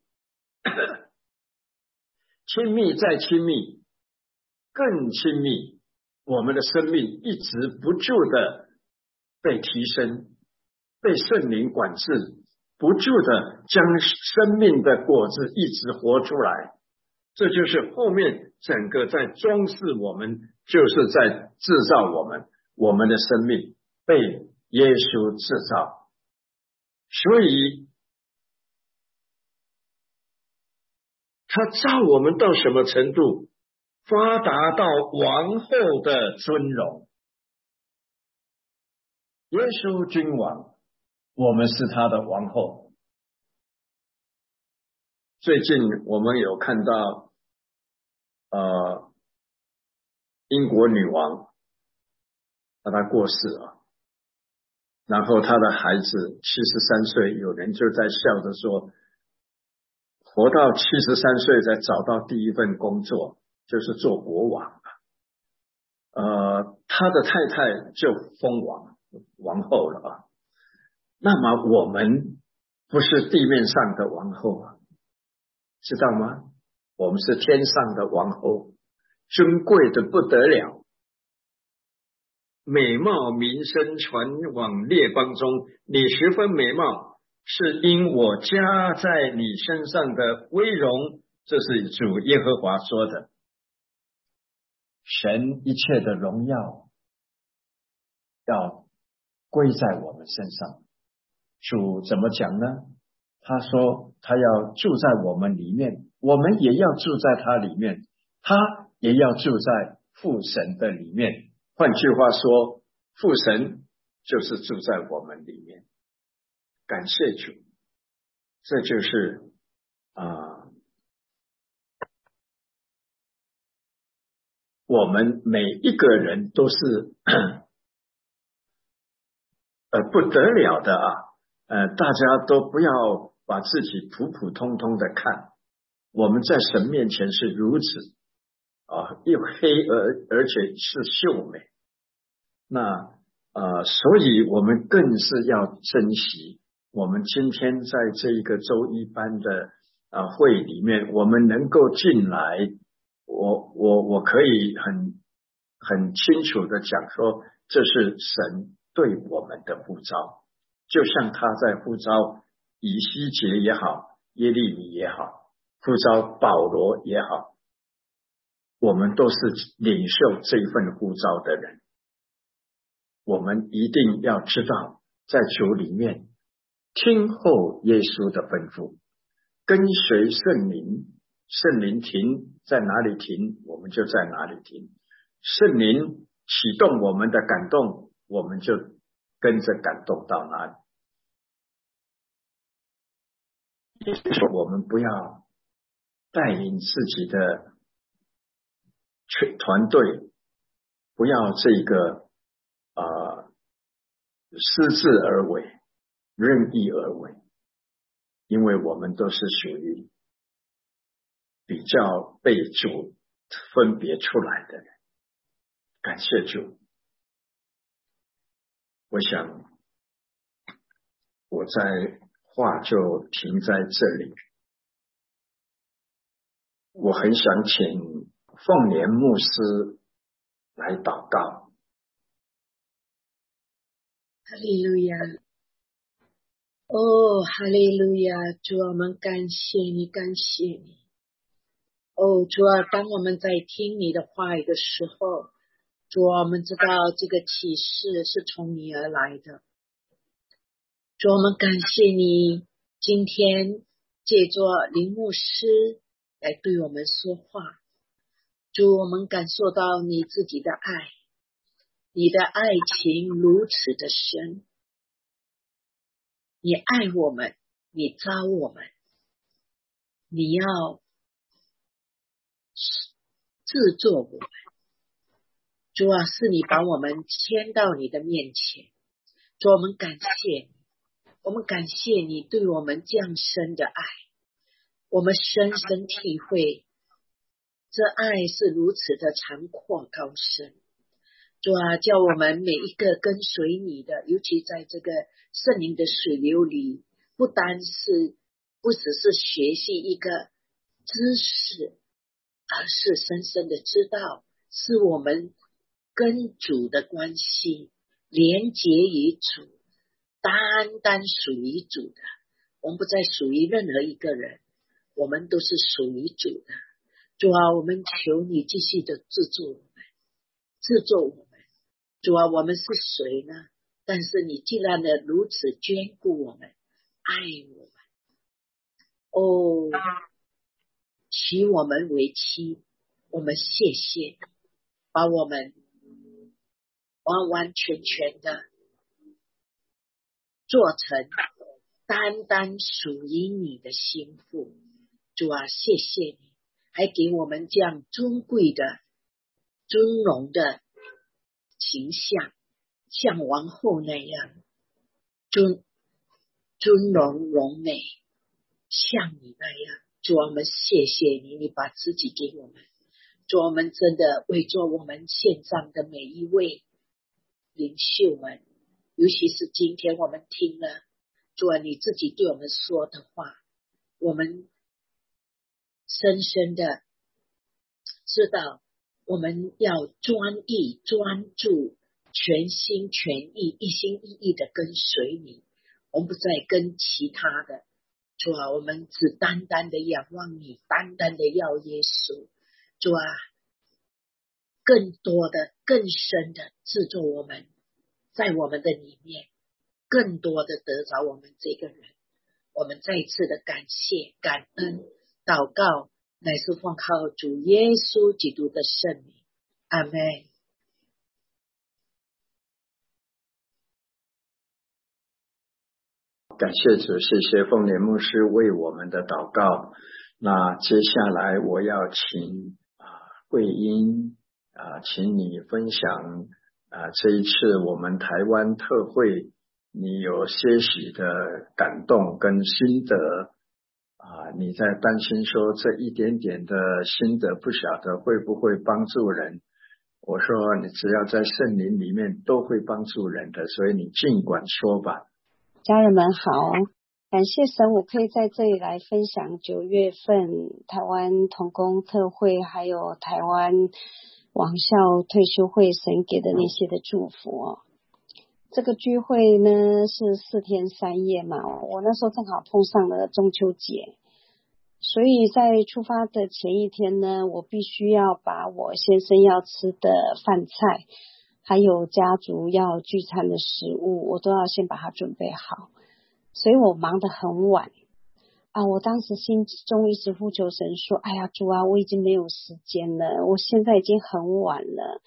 亲密再亲密，更亲密，我们的生命一直不住的被提升，被圣灵管制，不住的将生命的果子一直活出来。这就是后面整个在装饰我们，就是在制造我们的生命被耶稣制造。所以他造我们到什么程度？发达到王后的尊荣。耶稣君王，我们是他的王后。最近我们有看到英国女王她过世了，然后她的孩子73岁，有人就在笑着说，活到73岁才找到第一份工作，就是做国王。他的太太就封王后了啊。那么我们不是地面上的王后啊，知道吗？我们是天上的王后，尊贵的不得了，美貌名声传往列邦中，你十分美貌，是因我加在你身上的威荣，这是主耶和华说的。神一切的荣耀要归在我们身上。主怎么讲呢？他说他要住在我们里面，我们也要住在他里面，他也要住在父神的里面。换句话说，父神就是住在我们里面。感谢主，这就是我们每一个人都是不得了的大家都不要把自己普普通通的看，我们在神面前是如此又黑而且是秀美。那所以我们更是要珍惜我们今天在这一个周一班的会里面，我们能够进来，我可以很清楚的讲说，这是神对我们的呼召，就像他在呼召以西结也好，耶利米也好，呼召保罗也好，我们都是领受这份呼召的人。我们一定要知道，在主里面听候耶稣的吩咐，跟随圣灵，圣灵停在哪里停，我们就在哪里停。圣灵启动我们的感动，我们就跟着感动到哪里。我们不要带领自己的团队，不要这个私自而为，任意而为，因为我们都是属于比较被主分别出来的人。感谢主。我想我在话就停在这里。我很想请凤莲牧师来祷告。 哈利路亚，哦，哈利路亚，主啊，我们感谢你，感谢你。哦，主啊，当我们在听你的话语的时候，主啊，我们知道这个启示是从你而来的。主啊，我们感谢你，今天借着林牧师来对我们说话。主，我们感受到你自己的爱，你的爱情如此的深，你爱我们，你招我们，你要制作我们。主啊，是你把我们牵到你的面前。主，我们感谢你，我们感谢你对我们降生的爱，我们深深体会这爱是如此的长阔高深。主啊，叫我们每一个跟随你的，尤其在这个圣灵的水流里，不只是学习一个知识，而是深深的知道是我们跟主的关系连结于主，单单属于主的，我们不再属于任何一个人，我们都是属于主的。主啊，我们求你继续的制作我们。主啊，我们是谁呢？但是你既然的如此眷顾我们，爱我们，哦，娶我们为妻，我们谢谢你，把我们完完全全的做成单单属于你的心腹。主啊，谢谢你，还给我们这样尊贵的尊荣的形象，像王后那样尊荣荣美，像你那样。主啊，我们谢谢你，你把自己给我们。主啊，我们真的为着我们线上的每一位领袖们，尤其是今天我们听了主啊你自己对我们说的话，我们深深的知道我们要专一专注，全心全意一心一意的跟随你，我们不再跟其他的。主啊，我们只单单的仰望你，单单的要耶稣。主啊，更多的更深的制作我们，在我们的里面更多的得着我们这个人。我们再次的感谢感恩祷告，乃是奉靠主耶稣基督的圣名，阿们。 感谢主，谢谢凤莲牧师为我们的祷告。那接下来我要请慧英请你分享这一次我们台湾特会你有些许的感动跟心得你在担心说这一点点的心得不晓得会不会帮助人。我说你只要在圣灵里面都会帮助人的，所以你尽管说吧。 家人们好，感谢神，我可以在这里来分享9月份台湾同工特会还有台湾网校退休会神给的那些的祝福这个聚会呢是4天3夜嘛，我那时候正好碰上了中秋节，所以在出发的前一天呢，我必须要把我先生要吃的饭菜还有家族要聚餐的食物，我都要先把它准备好，所以我忙得很晚我当时心中一直呼求神说，哎呀主啊，我已经没有时间了，我现在已经很晚了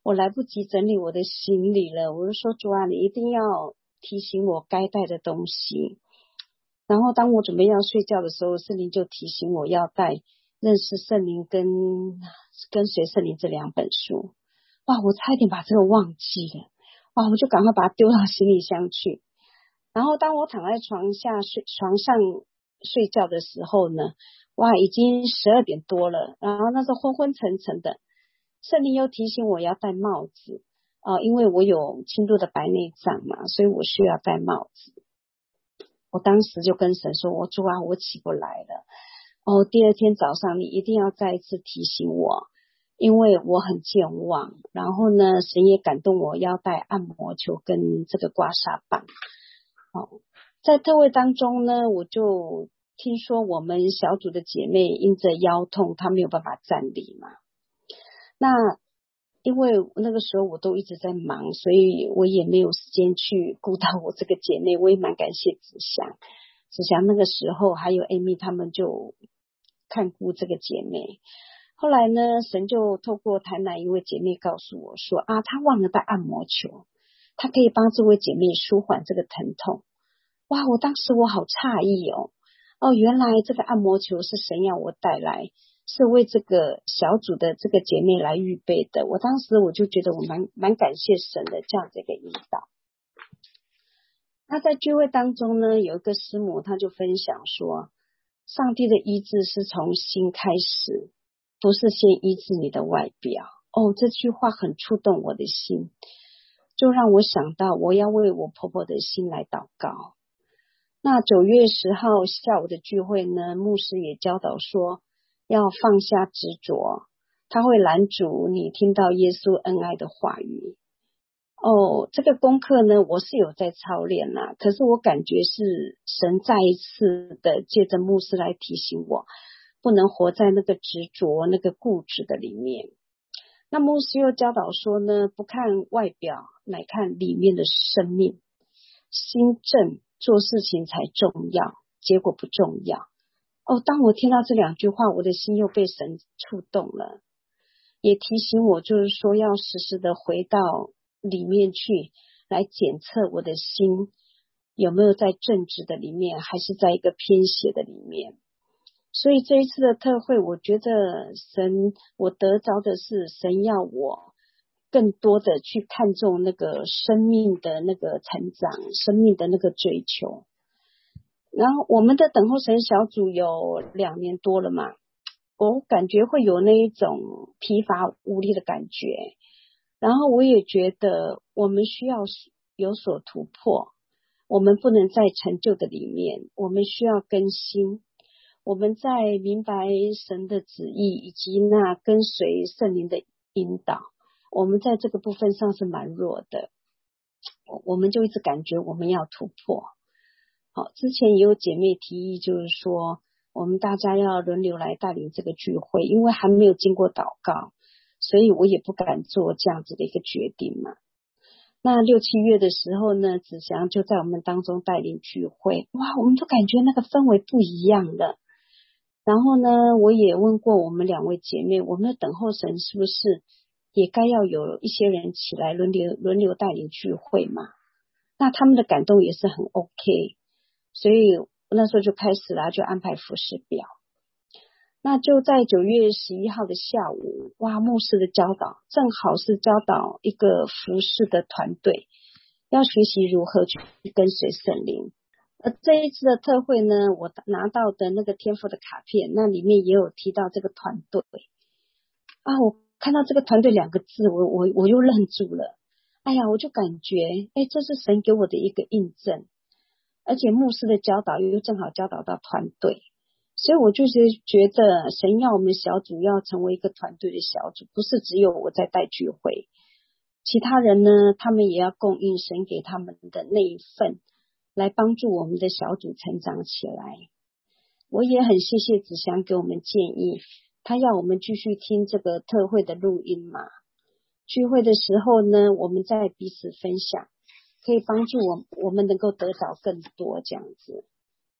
我来不及整理我的行李了，我就说主啊，你一定要提醒我该带的东西。然后当我准备要睡觉的时候，圣灵就提醒我要带认识圣灵跟随圣灵这2本书。哇，我差一点把这个忘记了。哇，我就赶快把它丢到行李箱去。然后当我躺在床上睡觉的时候呢，哇，已经12点多了，然后那时候昏昏沉沉的。圣灵又提醒我要戴帽子，因为我有轻度的白内障嘛，所以我需要戴帽子。我当时就跟神说，主啊，我起不来了。第二天早上你一定要再一次提醒我，因为我很健忘。然后呢，神也感动我要带按摩球跟这个刮痧棒。在特会当中呢，我就听说我们小组的姐妹因着腰痛，她没有办法站立嘛。那因为那个时候我都一直在忙，所以我也没有时间去顾到我这个姐妹。我也蛮感谢子祥那个时候还有 Amy 他们就看顾这个姐妹。后来呢，神就透过台南一位姐妹告诉我说她忘了带按摩球，她可以帮这位姐妹舒缓这个疼痛。哇，我当时我好诧异原来这个按摩球是神要我带来，是为这个小组的这个姐妹来预备的。我当时我就觉得我蛮感谢神的这样的一个引导。那在聚会当中呢，有一个师母她就分享说，上帝的医治是从心开始，不是先医治你的外表。这句话很触动我的心，就让我想到我要为我婆婆的心来祷告。那9月10号下午的聚会呢，牧师也教导说要放下执着，他会拦阻你听到耶稣恩爱的话语。这个功课呢，我是有在操练啦，可是我感觉是神再一次的借着牧师来提醒我，不能活在那个执着、那个固执的里面。那牧师又教导说呢，不看外表，乃看里面的生命，心正做事情才重要，结果不重要。当我听到这2句话，我的心又被神触动了，也提醒我就是说要时时的回到里面去，来检测我的心有没有在正直的里面，还是在一个偏邪的里面。所以这一次的特会，我觉得我得着的是神要我更多的去看重那个生命的那个成长，生命的那个追求。然后我们的等候神小组有2年多了嘛，我感觉会有那一种疲乏无力的感觉，然后我也觉得我们需要有所突破，我们不能在陈旧的里面，我们需要更新。我们在明白神的旨意以及那跟随圣灵的引导，我们在这个部分上是蛮弱的，我们就一直感觉我们要突破。之前也有姐妹提议，就是说我们大家要轮流来带领这个聚会，因为还没有经过祷告，所以我也不敢做这样子的一个决定嘛。那6、7月的时候呢，子祥就在我们当中带领聚会，哇，我们就感觉那个氛围不一样了。然后呢，我也问过我们2位姐妹，我们的等候神是不是也该要有一些人起来轮流带领聚会嘛？那他们的感动也是很 OK， 所以那时候就开始了，就安排服事表。那就在9月11号的下午，哇，牧师的教导正好是教导一个服事的团队要学习如何去跟随圣灵。这一次的特会呢，我拿到的那个天父的卡片，那里面也有提到这个团队我看到这个团队2个字，我又愣住了。我就感觉这是神给我的一个印证，而且牧师的教导又正好教导到团队，所以我就是觉得神要我们小组要成为一个团队的小组，不是只有我在带聚会，其他人呢，他们也要供应神给他们的那一份，来帮助我们的小组成长起来。我也很谢谢子祥给我们建议，他要我们继续听这个特会的录音嘛。聚会的时候呢，我们再彼此分享，可以帮助我们能够得到更多这样子。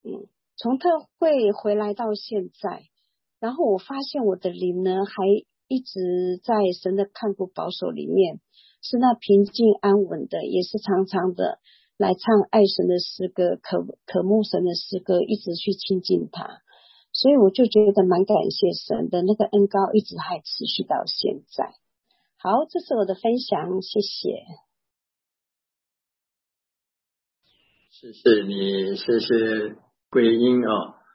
从特会回来到现在，然后我发现我的灵呢还一直在神的看顾保守里面，是那平静安稳的，也是常常的来唱爱神的诗歌，渴慕神的诗歌，一直去亲近他。所以我就觉得蛮感谢神的那个恩膏，一直还持续到现在。好，这是我的分享，谢谢。 谢谢你，谢谢桂英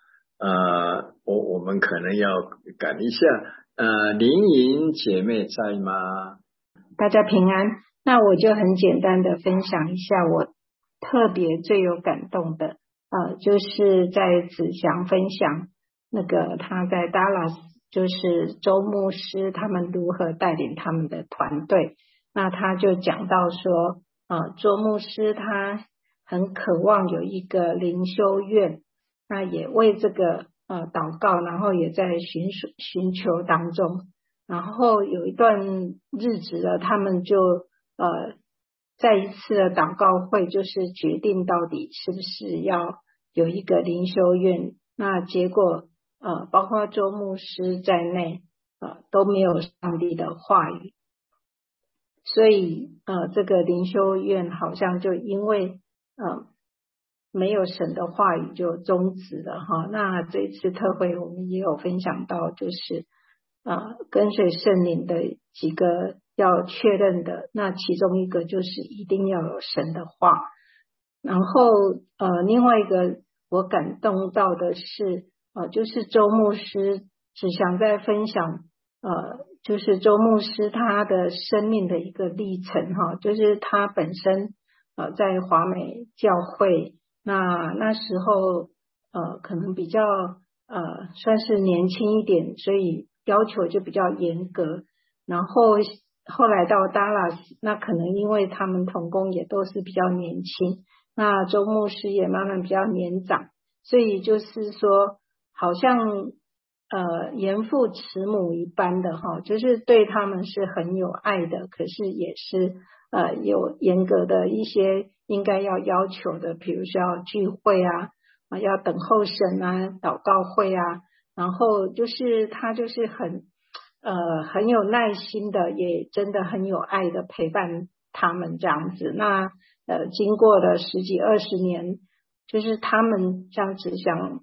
我们可能要赶一下。林莹姐妹在吗？ 大家平安。那我就很简单的分享一下我特别最有感动的，就是在子祥分享那个他在 Dallas 就是周牧师他们如何带领他们的团队。那他就讲到说，周牧师他很渴望有一个灵修院，那也为这个祷告，然后也在寻求当中。然后有一段日子了，他们就在一次的祷告会，就是决定到底是不是要有一个灵修院。那结果包括周牧师在内都没有上帝的话语，所以这个灵修院好像就因为没有神的话语就终止了哈。那这一次特会我们也有分享到，就是跟随圣灵的几个要确认的，那其中一个就是一定要有神的话。然后另外一个我感动到的是就是周牧师只想在分享就是周牧师他的生命的一个历程哈，就是他本身在华美教会，那时候可能比较算是年轻一点，所以要求就比较严格。然后后来到 Dallas， 那可能因为他们同工也都是比较年轻，那周牧师也慢慢比较年长，所以就是说好像严父慈母一般的哈，就是对他们是很有爱的，可是也是有严格的一些应该要求的，比如说要聚会要等候神祷告会然后就是他就是很有耐心的，也真的很有爱的陪伴他们这样子。那经过了10几20年，就是他们这样子想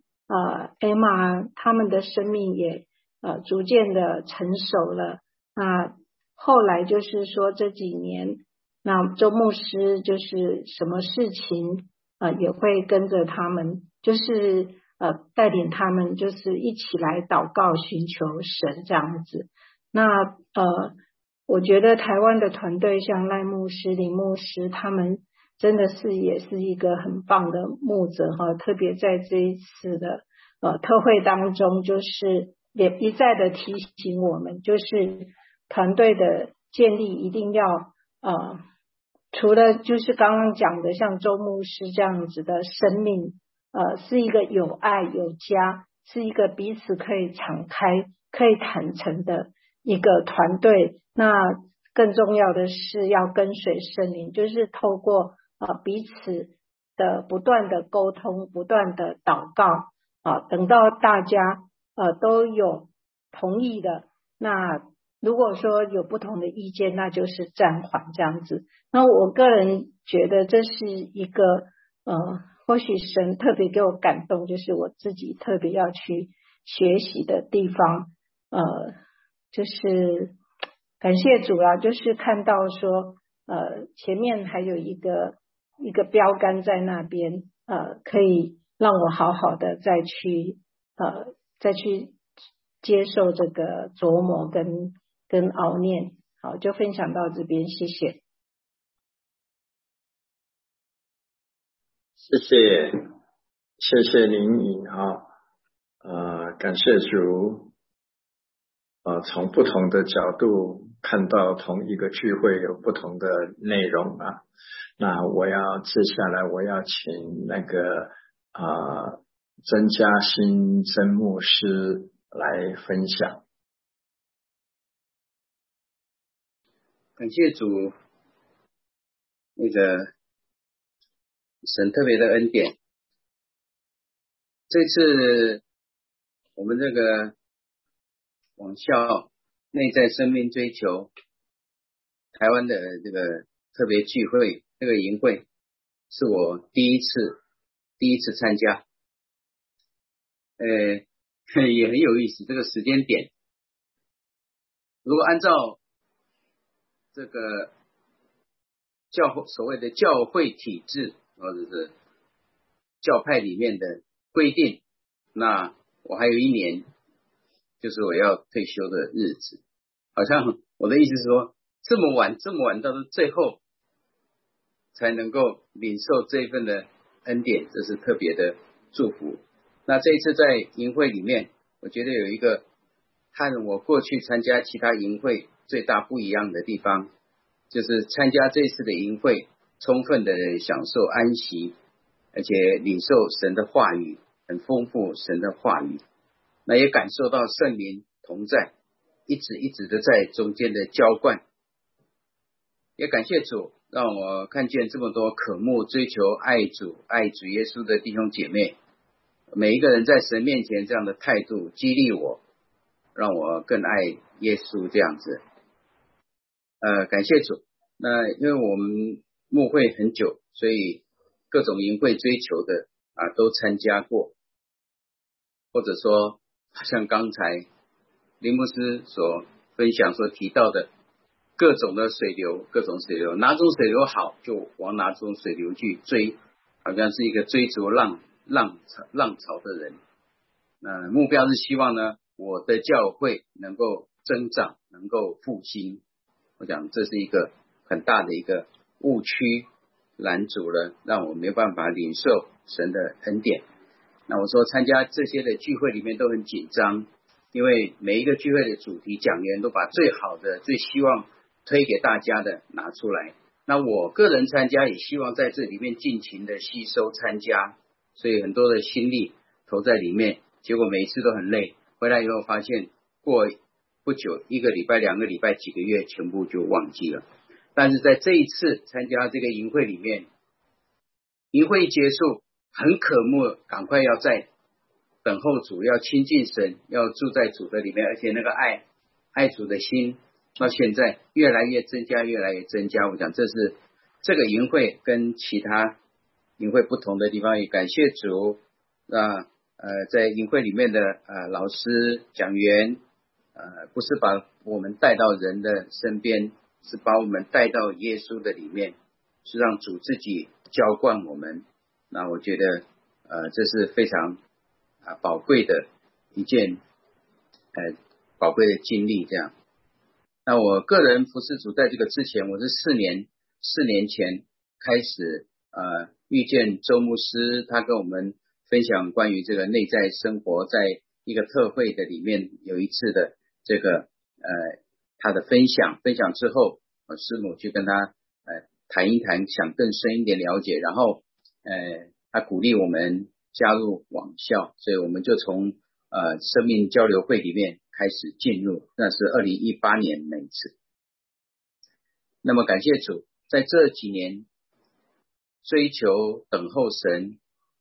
Emma 他们的生命也逐渐的成熟了。那后来就是说这几年，那周牧师就是什么事情也会跟着他们，就是带领他们就是一起来祷告寻求神这样子。那我觉得台湾的团队像赖牧师林牧师他们真的是也是一个很棒的牧者特别在这一次的特会当中，就是也一再的提醒我们，就是团队的建立一定要除了就是刚刚讲的像周牧师这样子的生命是一个有爱有家，是一个彼此可以敞开可以坦诚的一个团队。那更重要的是要跟随圣灵，就是透过彼此的不断的沟通不断的祷告等到大家都有同意的，那如果说有不同的意见，那就是暂缓这样子。那我个人觉得这是一个或许神特别给我感动，就是我自己特别要去学习的地方。就是感谢主就是看到说前面还有一个标杆在那边可以让我好好的再去接受这个琢磨跟熬念。好，就分享到这边，谢谢。 谢谢林颖感谢主从不同的角度看到同一个聚会有不同的内容那接下来我要请那个曾嘉欣曾牧师来分享。 感谢主，那个神特别的恩典。这次我们这个网校内在生命追求台湾的这个特别聚会，这个营会是我第一次参加，也很有意思。这个时间点，如果按照这个所谓的教会体制或者是教派里面的规定，那我还有1年就是我要退休的日子。好像我的意思是说，这么晚到最后才能够领受这一份的恩典，这是特别的祝福。那这一次在营会里面，我觉得有一个和我过去参加其他营会最大不一样的地方，就是参加这次的营会，充分的享受安息，而且领受神的话语，很丰富神的话语，那也感受到圣灵同在，一直的在中间的浇灌。也感谢主，让我看见这么多渴慕追求爱主耶稣的弟兄姐妹，每一个人在神面前这样的态度激励我，让我更爱耶稣这样子。感谢主。那因为我们牧会很久，所以各种营会追求的都参加过，或者说像刚才林牧师所分享所提到的各种水流，哪种水流好就往哪种水流去追，好像是一个追逐浪潮的人。那目标是希望呢，我的教会能够增长，能够复兴。我想这是一个很大的一个误区，拦阻了，让我没有办法领受神的恩典。那我说参加这些的聚会里面都很紧张，因为每一个聚会的主题讲员都把最好的最希望推给大家的拿出来，那我个人参加也希望在这里面尽情的吸收参加，所以很多的心力投在里面，结果每一次都很累，回来以后发现过不久1个礼拜2个礼拜几个月全部就忘记了。但是在这一次参加这个营会里面，营会一结束很渴慕赶快要在等候主，要亲近神，要住在主的里面，而且那个爱主的心到现在越来越增加。我想这是这个营会跟其他营会不同的地方，也感谢主。在营会里面的老师讲员不是把我们带到人的身边，是把我们带到耶稣的里面，是让主自己浇灌我们。那我觉得这是非常宝贵的一件宝贵的经历这样。那我个人服侍主在这个之前，我是4年前开始遇见周牧师，他跟我们分享关于这个内在生活，在一个特会的里面有一次的这个他的分享之后，师母去跟他谈一谈，想更深一点了解，然后他鼓励我们加入网校，所以我们就从生命交流会里面开始进入，那是2018年那一次。那么感谢主，在这几年追求等候神，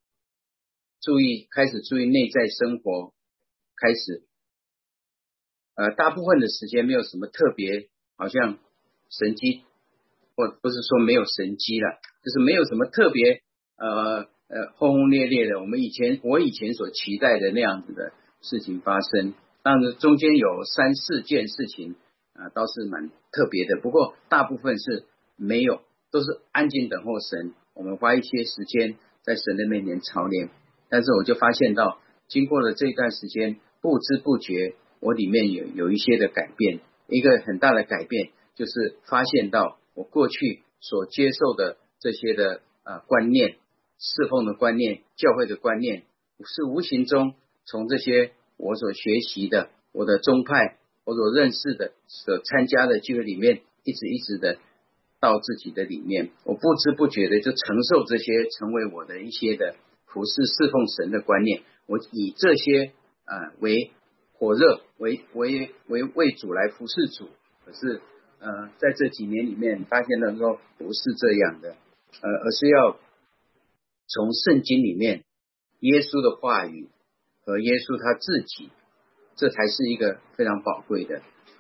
开始注意内在生活，开始大部分的时间没有什么特别，好像神迹，或不是说没有神迹了，就是没有什么特别轰轰烈烈的我以前所期待的那样子的事情发生。当然中间有3、4件事情倒是蛮特别的，不过大部分是没有，都是安静等候神，我们花一些时间在神的面前操练。但是我就发现到经过了这段时间，不知不觉我里面有一些的改变，一个很大的改变就是发现到我过去所接受的这些的观念，侍奉的观念，教会的观念，是无形中从这些我所学习的，我的宗派，我所认识的，所参加的聚会里面，一直的到自己的里面，我不知不觉的就承受这些，成为我的一些的服侍侍奉神的观念，我以这些为火热，为主来服侍主。可是在这几年里面发现了说不是这样的，而是要从圣经里面耶稣的话语和耶稣他自己，这才是一个非常宝贵的。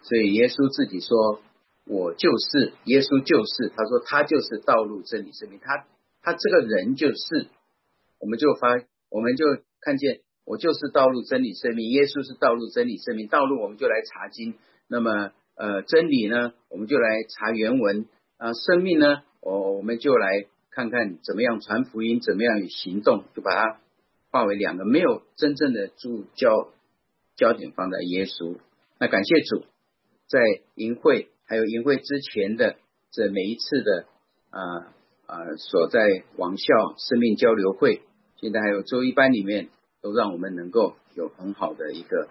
所以耶稣自己说我就是，耶稣就是，他说他就是道路真理生命，他这个人就是，我们就看见我就是道路真理生命，耶稣是道路真理生命，道路我们就来查经，那么真理呢我们就来查原文生命呢我们就来看看怎么样传福音，怎么样行动，就把它划为两个，没有真正的焦点放在耶稣。那感谢主，在营会还有营会之前的这每一次的所在网校生命交流会，现在还有周一班里面，都让我们能够有很好的一个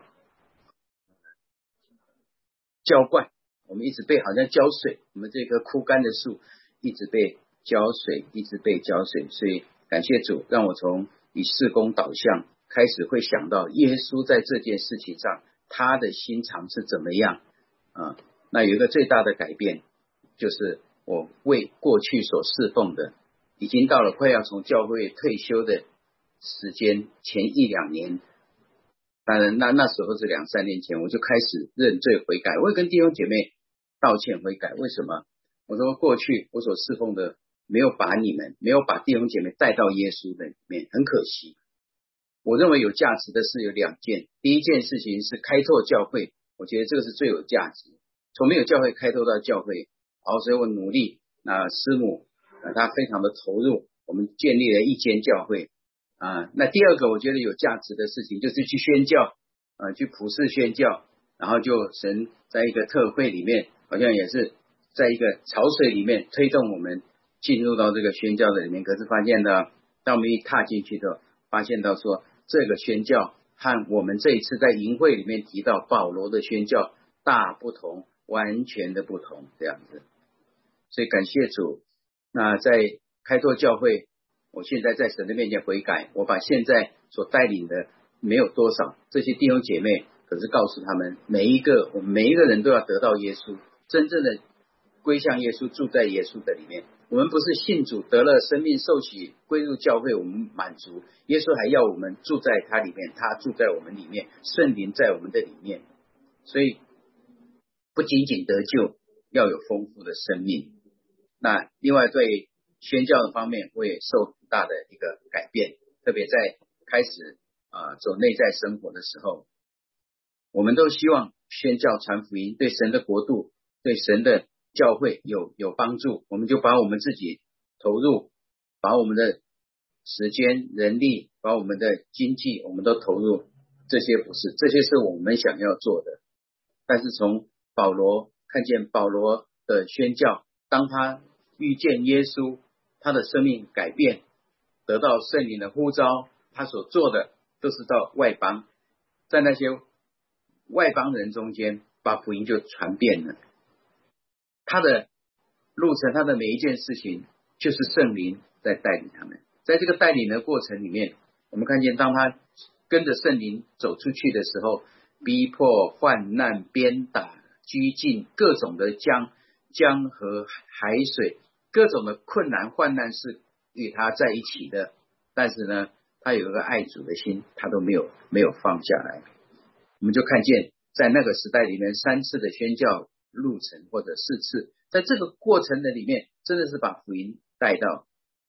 浇灌，我们一直被好像浇水，我们这棵枯干的树一直被浇水，一直被浇水，所以感谢主，让我从以事工导向开始会想到耶稣在这件事情上他的心肠是怎么样那有一个最大的改变，就是我为过去所侍奉的，已经到了快要从教会退休的时间前1-2年，当然那时候是2-3年前，我就开始认罪悔改，我会跟弟兄姐妹道歉悔改。为什么？我说过去我所侍奉的没有把弟兄姐妹带到耶稣的里面，很可惜。我认为有价值的是有2件，第一件事情是开拓教会，我觉得这个是最有价值，从没有教会开拓到教会，所以我努力，那师母他非常的投入，我们建立了1间教会那第二个我觉得有价值的事情就是去宣教去普世宣教，然后就神在一个特会里面，好像也是在一个潮水里面推动我们进入到这个宣教的里面，可是发现呢，当我们一踏进去的，发现到说这个宣教和我们这一次在营会里面提到保罗的宣教大不同，完全的不同这样子。所以感谢主，那在开拓教会，我现在在神的面前悔改，我把现在所带领的没有多少这些弟兄姐妹，可是告诉他们我们每一个人都要得到耶稣，真正的归向耶稣，住在耶稣的里面。我们不是信主得了生命受洗归入教会我们满足，耶稣还要我们住在他里面，他住在我们里面，圣灵在我们的里面，所以不仅仅得救，要有丰富的生命。那另外对宣教的方面，我也受很大的一个改变，特别在开始走内在生活的时候，我们都希望宣教传福音对神的国度，对神的教会有帮助，我们就把我们自己投入，把我们的时间人力，把我们的经济我们都投入，这些不是，这些是我们想要做的。但是从保罗看见保罗的宣教，当他遇见耶稣，他的生命改变，得到圣灵的呼召，他所做的都是到外邦，在那些外邦人中间把福音就传遍了。他的路程，他的每一件事情就是圣灵在带领他们。在这个带领的过程里面，我们看见当他跟着圣灵走出去的时候，逼迫患难鞭打拘禁，各种的江河海水，各种的困难患难是与他在一起的，但是呢他有一个爱主的心，他都没有放下来。我们就看见在那个时代里面3次的宣教路程，或者4次，在这个过程的里面，真的是把福音带到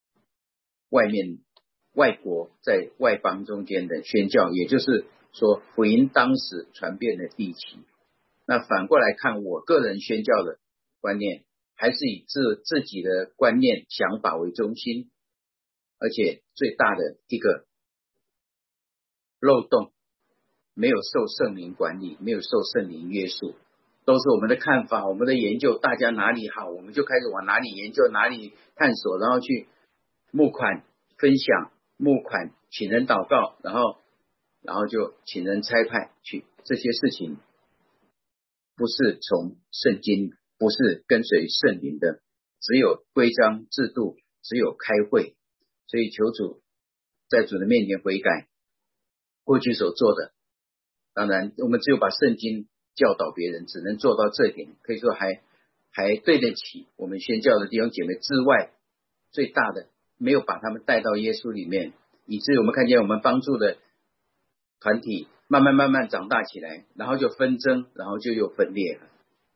外国，在外邦中间的宣教，也就是说福音当时传遍了地极。那反过来看我个人宣教的观念，还是以自己的观念想法为中心，而且最大的一个漏洞，没有受圣灵管理，没有受圣灵约束，都是我们的看法，我们的研究，大家哪里好我们就开始往哪里研究，哪里探索，然后去募款分享，募款请人祷告，然后就请人差派去，这些事情不是从圣经，不是跟随圣灵的，只有规章制度，只有开会。所以求主在主的面前悔改，过去所做的，当然我们只有把圣经教导别人，只能做到这点，可以说还对得起我们宣教的弟兄姐妹之外，最大的没有把他们带到耶稣里面，以至于我们看见我们帮助的团体慢慢长大起来，然后就纷争，然后就又分裂了。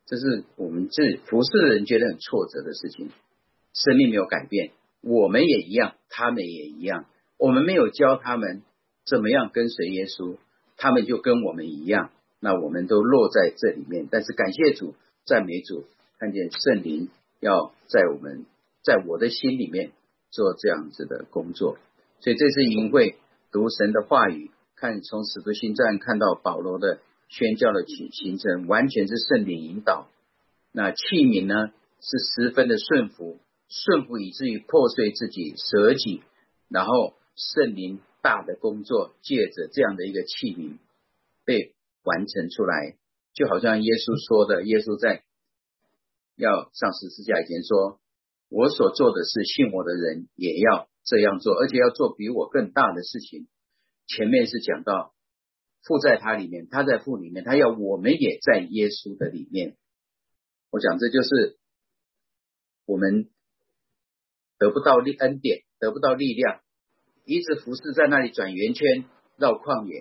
这是我们服侍的人觉得很挫折的事情。生命没有改变，我们也一样，他们也一样。我们没有教他们怎么样跟随耶稣，他们就跟我们一样，那我们都落在这里面。但是感谢主，赞美主，看见圣灵要在我的心里面做这样子的工作。所以这次营会读神的话语，看从使徒行传看到保罗的宣教的行程，完全是圣灵引导。那器皿呢是十分的顺服以至于破碎自己，舍己，然后圣灵大的工作借着这样的一个器皿被完成出来。就好像耶稣说的，耶稣在要上十字架以前说，我所做的事信我的人也要这样做，而且要做比我更大的事情。前面是讲到父在他里面，他在父里面，他要我们也在耶稣的里面。我讲这就是我们得不到恩典，得不到力量，一直服侍在那里转圆圈绕旷野。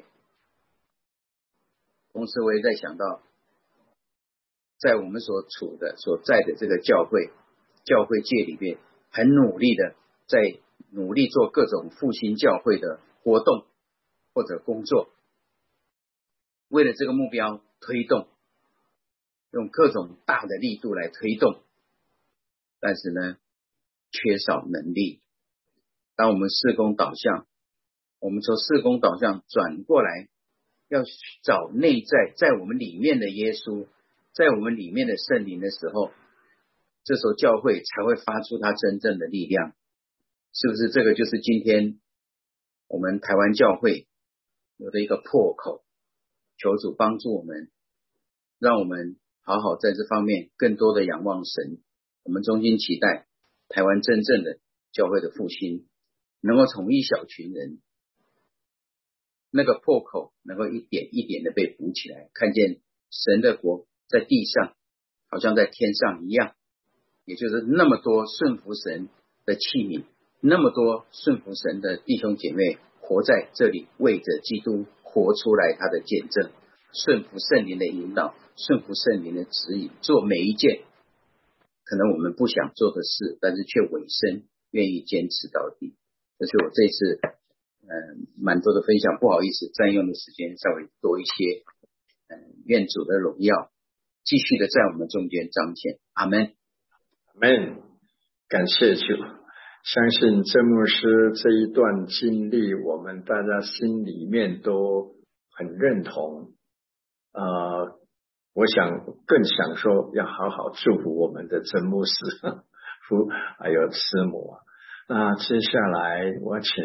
同时我也在想到，在我们所在的这个教会界里面，很努力的在努力做各种复兴教会的活动或者工作，为了这个目标推动，用各种大的力度来推动，但是呢缺少能力。当我们事工导向，我们从事工导向转过来，要找内在我们里面的耶稣，在我们里面的圣灵的时候，这时候教会才会发出它真正的力量。是不是这个就是今天我们台湾教会有的一个破口？求主帮助我们，让我们好好在这方面更多的仰望神。我们衷心期待台湾真正的教会的复兴，能够从一小群人那个破口能够一点一点的被补起来，看见神的国在地上好像在天上一样，也就是那么多顺服神的器皿，那么多顺服神的弟兄姐妹活在这里，为着基督活出来他的见证，顺服圣灵的引导，顺服圣灵的指引，做每一件可能我们不想做的事，但是却委身愿意坚持到底。这是我这次蛮多的分享，不好意思占用的时间稍微多一些。愿主的荣耀继续的在我们中间彰显。阿们， 阿们，感谢主。相信郑牧师这一段经历，我们大家心里面都很认同。我更想说，要好好祝福我们的郑牧师还有师母。那接下来我请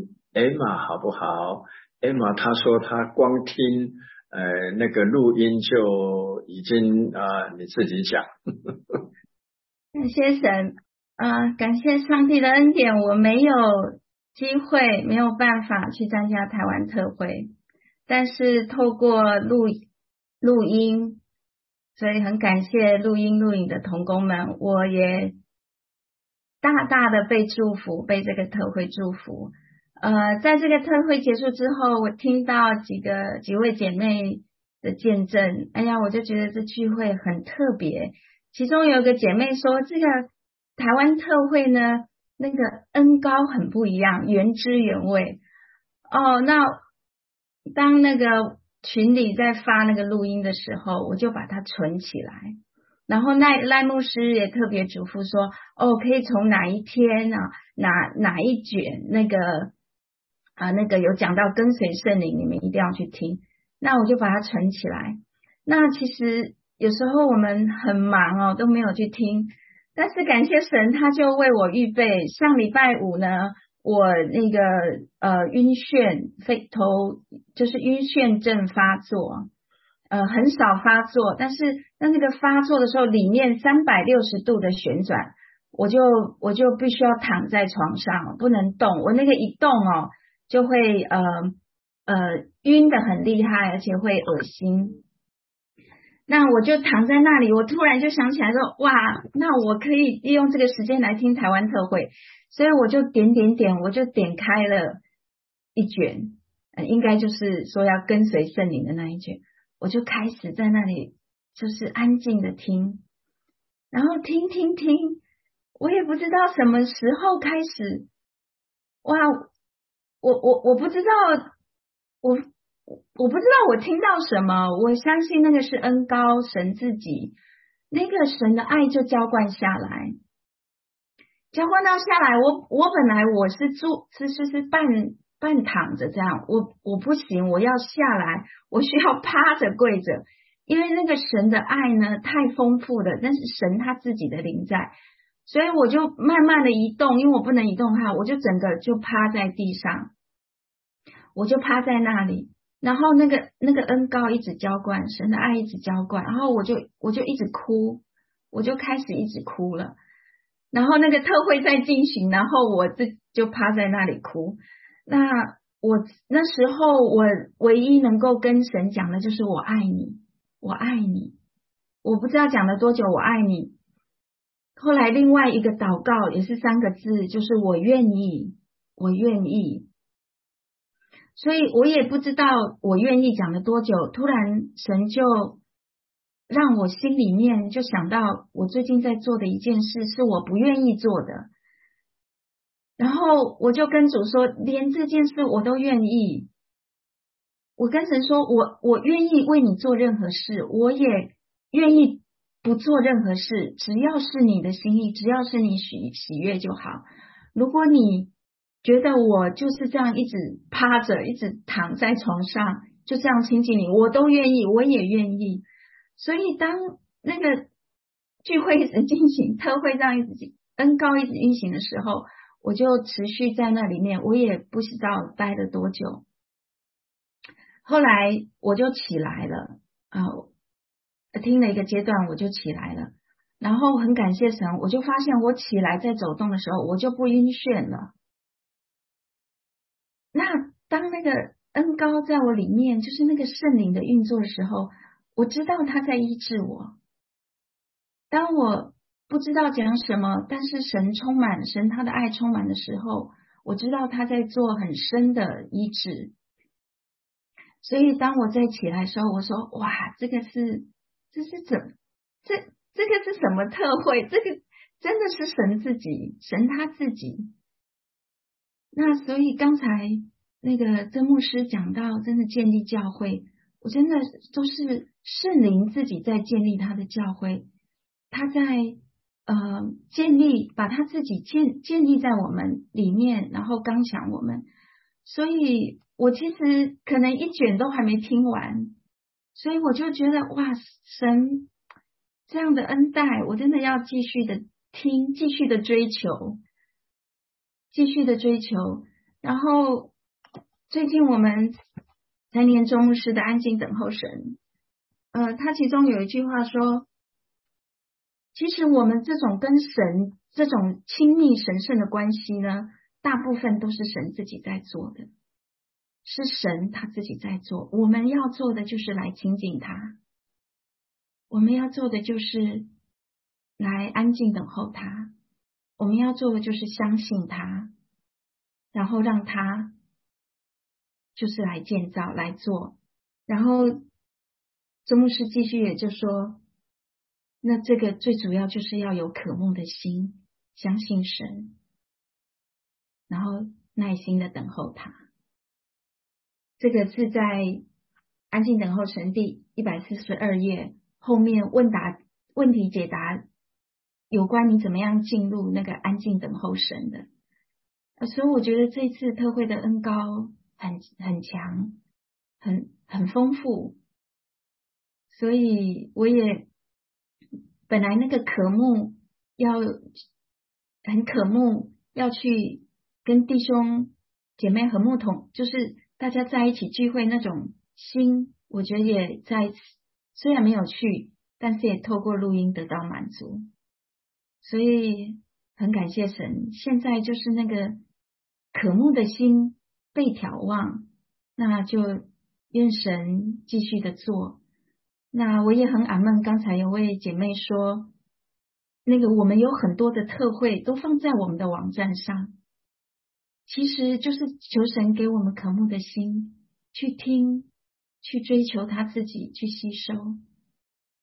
Emma 好不好？ Emma 她说她光听那个录音就已经你自己讲。 感谢神，感谢上帝的恩典，我没有机会，没有办法去参加台湾特会，但是透过录音，所以很感谢录音录影的同工们，我也大大的被祝福，被这个特会祝福。在这个特会结束之后，我听到几位姐妹的见证，哎呀，我就觉得这聚会很特别。其中有个姐妹说，这个台湾特会呢，那个恩膏很不一样，原汁原味。那当那个群里在发那个录音的时候，我就把它存起来。然后赖牧师也特别嘱咐说，可以从哪一天啊，哪一卷那个有讲到跟随圣灵，你们一定要去听。那我就把它存起来。那其实有时候我们很忙都没有去听，但是感谢神，他就为我预备。上礼拜五呢，我那个晕眩就是晕眩症发作，很少发作，但是那个发作的时候，里面360度的旋转，我就必须要躺在床上，不能动。我那个一动就会晕得很厉害，而且会恶心。那我就躺在那里，我突然就想起来说，哇，那我可以利用这个时间来听台湾特会，所以我就我就点开了一卷，应该就是说要跟随圣灵的那一卷，我就开始在那里就是安静的听，然后听，我也不知道什么时候开始，哇，我不知道，我不知道我听到什么，我相信那个是恩膏神自己，那个神的爱就浇灌下来，浇灌到下来，我本来我是就是半躺着这样，我不行，我要下来，我需要趴着跪着，因为那个神的爱呢太丰富了，但是神他自己的灵在，所以我就慢慢的移动，因为我不能移动它，我就整个就趴在地上，我就趴在那里，然后那个恩膏一直浇灌，神的爱一直浇灌，然后我就一直哭，我就开始一直哭了，然后那个特会在进行，然后我就趴在那里哭。那我那时候我唯一能够跟神讲的就是我爱你，我爱你，我不知道讲了多久我爱你。后来另外一个祷告也是3个字，就是我愿意，我愿意。所以我也不知道我愿意讲了多久，突然神就让我心里面就想到我最近在做的一件事是我不愿意做的，然后我就跟主说，连这件事我都愿意。我跟神说，我愿意为你做任何事，我也愿意不做任何事，只要是你的心意，只要是你喜悦就好。如果你觉得我就是这样一直趴着，一直躺在床上，就这样亲近你，我都愿意，我也愿意。所以当那个聚会一直进行，特会这样一直恩膏一直运行的时候，我就持续在那里面，我也不知道待了多久。后来我就起来了听了一个阶段我就起来了，然后很感谢神，我就发现我起来在走动的时候我就不晕眩了。那当那个恩膏在我里面，就是那个圣灵的运作的时候，我知道他在医治我。当我不知道讲什么，但是神他的爱充满的时候，我知道他在做很深的医治。所以当我再起来的时候，我说哇，这个是什么特会，这个真的是神自己，神他自己。那所以刚才那个曾牧师讲到真的建立教会，我真的都是圣灵自己在建立他的教会，他在建立，把他自己建立在我们里面，然后刚强我们。所以我其实可能一卷都还没听完，所以我就觉得哇，神这样的恩待，我真的要继续的听，继续的追求。然后最近我们3年中牧师的安静等候神，他其中有一句话说，其实我们这种跟神这种亲密神圣的关系呢，大部分都是神自己在做的，是神他自己在做，我们要做的就是来亲近他，我们要做的就是来安静等候他，我们要做的就是相信他，然后让他就是来建造来做。然后周牧师继续也就说，那这个最主要就是要有渴慕的心，相信神，然后耐心的等候他。这个是在安静等候神第142页后面问题解答，有关你怎么样进入那个安静等候神的。所以我觉得这次特会的恩膏很强，很丰富。所以我也本来那个很渴慕要去跟弟兄姐妹和睦同，就是大家在一起聚会那种心，我觉得也在虽然没有去，但是也透过录音得到满足。所以很感谢神，现在就是那个渴慕的心被眺望，那就愿神继续的做。那我也很阿们，刚才有位姐妹说，那个我们有很多的特会都放在我们的网站上，其实就是求神给我们渴慕的心，去听，去追求他自己，去吸收。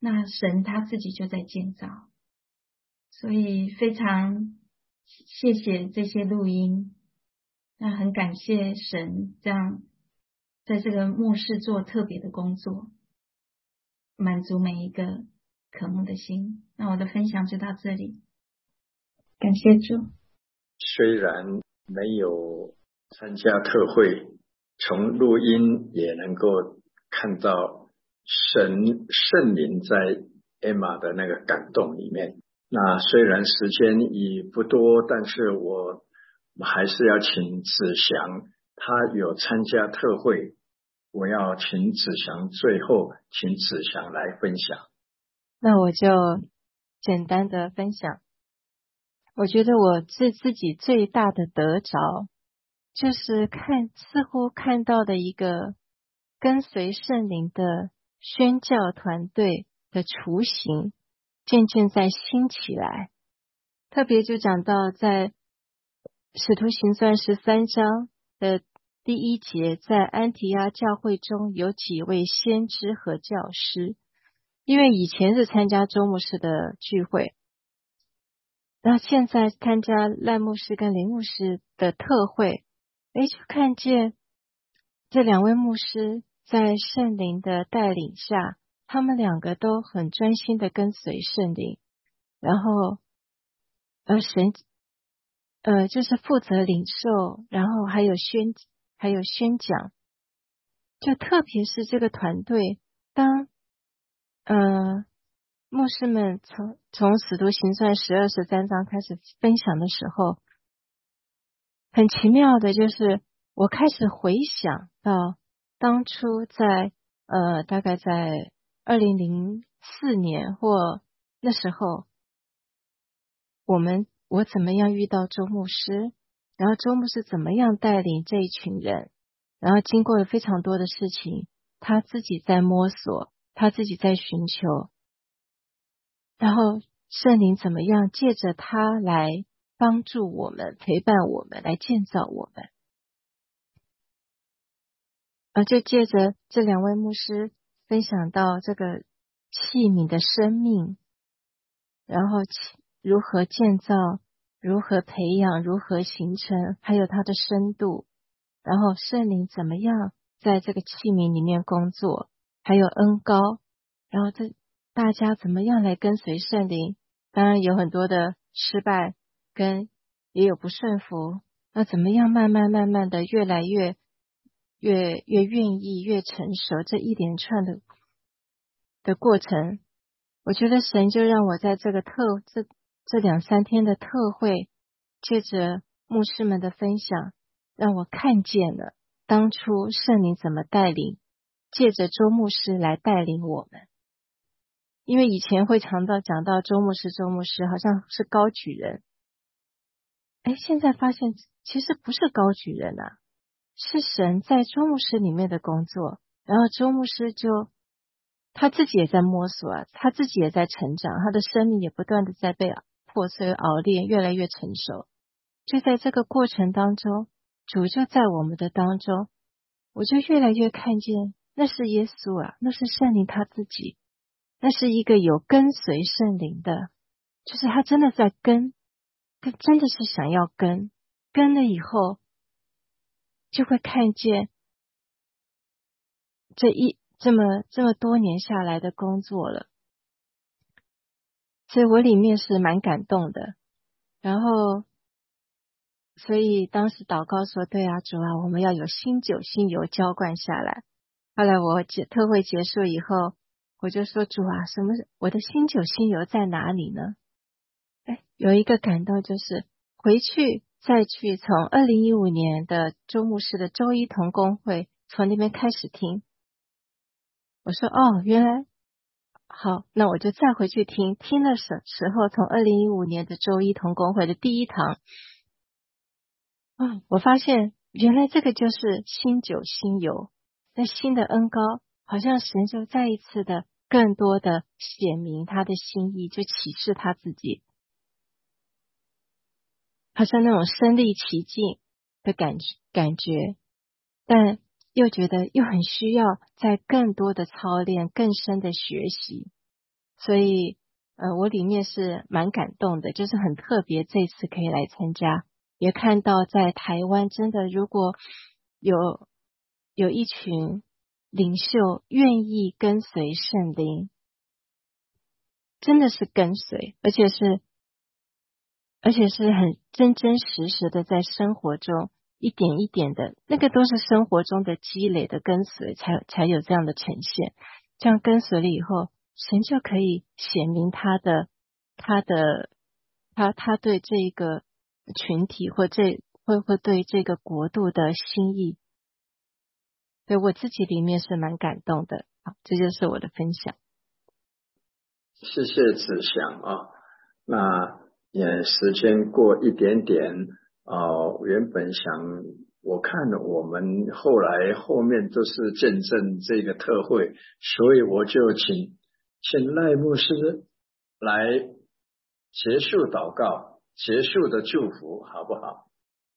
那神他自己就在建造。所以非常谢谢这些录音，那很感谢神这样在这个末世做特别的工作，满足每一个渴慕的心。那我的分享就到这里，感谢主。 虽然没有参加特会，从录音也能够看到圣灵在 Emma 的那个感动里面。那虽然时间已不多，但是我还是要请子祥，他有参加特会，我要请子祥，最后请子祥来分享。 那我就简单的分享。我觉得我自己最大的得着，就是似乎看到的一个跟随圣灵的宣教团队的雏形，渐渐在兴起来。特别就讲到在使徒行传13章的第1节，在安提阿教会中有几位先知和教师，因为以前是参加周牧师的聚会，那现在参加赖牧师跟林牧师的特会，就看见这2位牧师在圣灵的带领下，他们2个都很专心的跟随圣灵，然后神就是负责领受，然后还有宣讲。就特别是这个团队，当牧师们从使徒行传12、13章开始分享的时候，很奇妙的就是我开始回想到当初在大概在2004年或那时候，我怎么样遇到周牧师，然后周牧师怎么样带领这一群人，然后经过了非常多的事情，他自己在摸索，他自己在寻求，然后圣灵怎么样借着他来帮助我们，陪伴我们，来建造我们。就借着这2位牧师分享到这个器皿的生命，然后如何建造，如何培养，如何形成，还有它的深度，然后圣灵怎么样在这个器皿里面工作，还有恩膏，然后大家怎么样来跟随圣灵，当然有很多的失败，也有不顺服，那怎么样慢慢的越来越愿意，越成熟，这一连串的过程。我觉得神就让我在这2-3天的特会，借着牧师们的分享，让我看见了当初圣灵怎么带领，借着周牧师来带领我们。因为以前会常讲到周牧师好像是高举人，现在发现其实不是高举人啊，是神在周牧师里面的工作，然后周牧师他自己也在摸索啊，他自己也在成长，他的生命也不断的在被破碎熬炼，越来越成熟。就在这个过程当中，主就在我们的当中，我就越来越看见那是耶稣啊，那是圣灵他自己，那是一个有跟随圣灵的，就是他真的在跟，他真的是想要跟了以后，就会看见这么多年下来的工作了。所以我里面是蛮感动的，然后所以当时祷告说，对啊，主啊，我们要有新酒新油浇灌下来。后来特会结束以后，我就说，主啊，我的新酒新油在哪里呢？有一个感动，就是回去再去从2015年的周牧师的周一同工会，从那边开始听。我说原来好，那我就再回去听的时候，从2015年的周一同工会的第1堂，我发现原来这个就是新酒新油，那新的恩膏，好像神就再一次的更多的显明他的心意，就启示他自己，好像那种身临其境的感觉，但又觉得又很需要在更多的操练，更深的学习。 所以我里面是蛮感动的，就是很特别，这次可以来参加，也看到在台湾真的如果有一群领袖愿意跟随圣灵，真的是跟随，而且是很真真实实的在生活中一点一点的，那个都是生活中的积累的跟随，才有这样的呈现。这样跟随了以后，神就可以显明他对这个群体或对这个国度的心意。对，我自己里面是蛮感动的。好，这就是我的分享。 谢谢子祥啊。那也时间过一点点原本我看我们后面都是见证这个特会，所以我就请赖牧师来结束祷告，结束的祝福，好不好？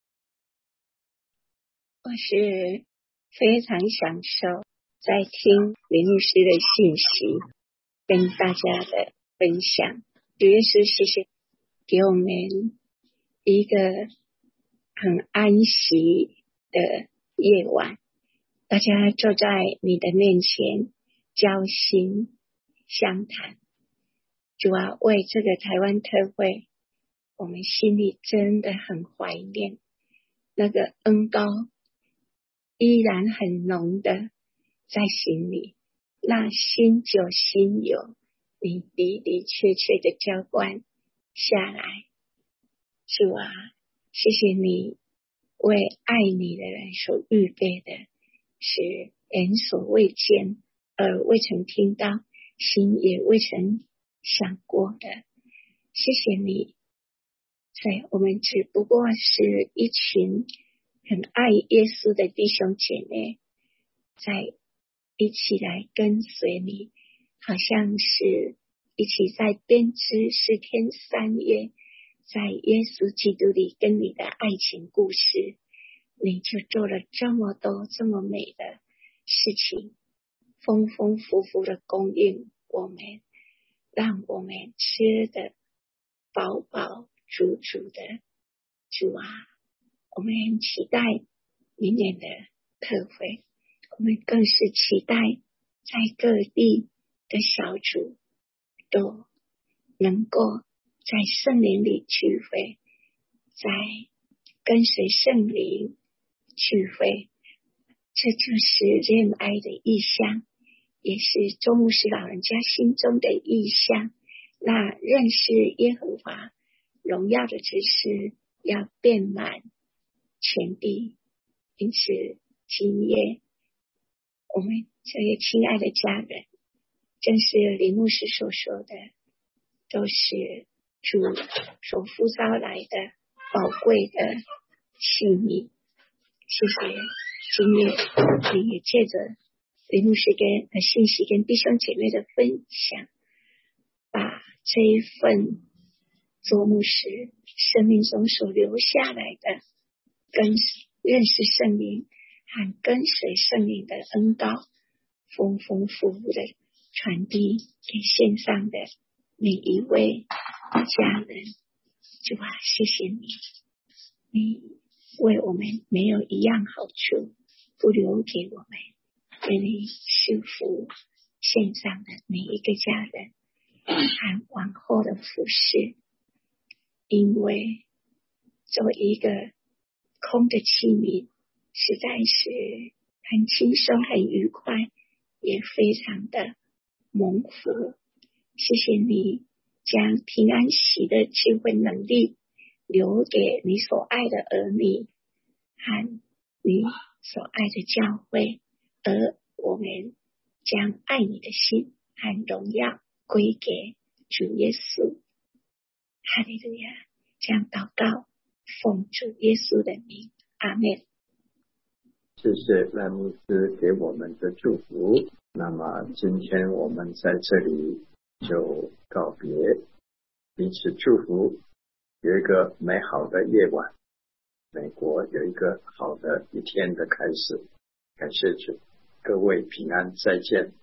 我是非常享受在听林牧师的信息，跟大家的分享。主耶稣，谢谢给我们一个很安息的夜晚，大家坐在你的面前交心相谈。主啊，为这个台湾特会，我们心里真的很怀念，那个恩膏依然很浓的在心里，那新酒新油你的的确确的浇灌下来。主啊，谢谢你为爱你的人所预备的，是人所未见，耳未曾听到，心也未曾想过的。谢谢你，所以我们只不过是一群很爱耶稣的弟兄姐妹，在一起来跟随你，好像是一起在编织4天3夜，在耶稣基督里跟你的爱情故事，你就做了这么多这么美的事情，丰丰富富的供应我们，让我们吃的饱饱足足的。主啊，我们很期待明年的特会，我们更是期待在各地的小组都能够在圣灵里聚会，在跟随圣灵聚会。这就是仁爱的意象，也是周牧师老人家心中的意象。那认识耶和华荣耀的知识要遍满全地。因此今夜我们这些亲爱的家人，正是林牧师所说的，都是主所呼召来的宝贵的器皿。谢谢今夜你也借着林牧师跟信息跟弟兄姐妹的分享，把这一份周牧师生命中所留下来的跟认识圣灵和跟随圣灵的恩膏，丰丰富富的传递给线上的每一位家人。主啊，谢谢你，你为我们没有一样好处不留给我们，给你祝福线上的每一个家人和往后的服侍。因为作为一个空的器皿，实在是很轻松很愉快，也非常的蒙福。谢谢你将平安喜的智慧能力留给你所爱的儿女和你所爱的教会，而我们将爱你的心和荣耀归给主耶稣。哈利路亚！这样祷告，奉主耶稣的名，阿们。 谢谢赖牧师给我们的祝福。那么今天我们在这里就告别，彼此祝福，有一个美好的夜晚，美国有一个好的一天的开始。感谢主，各位平安，再见。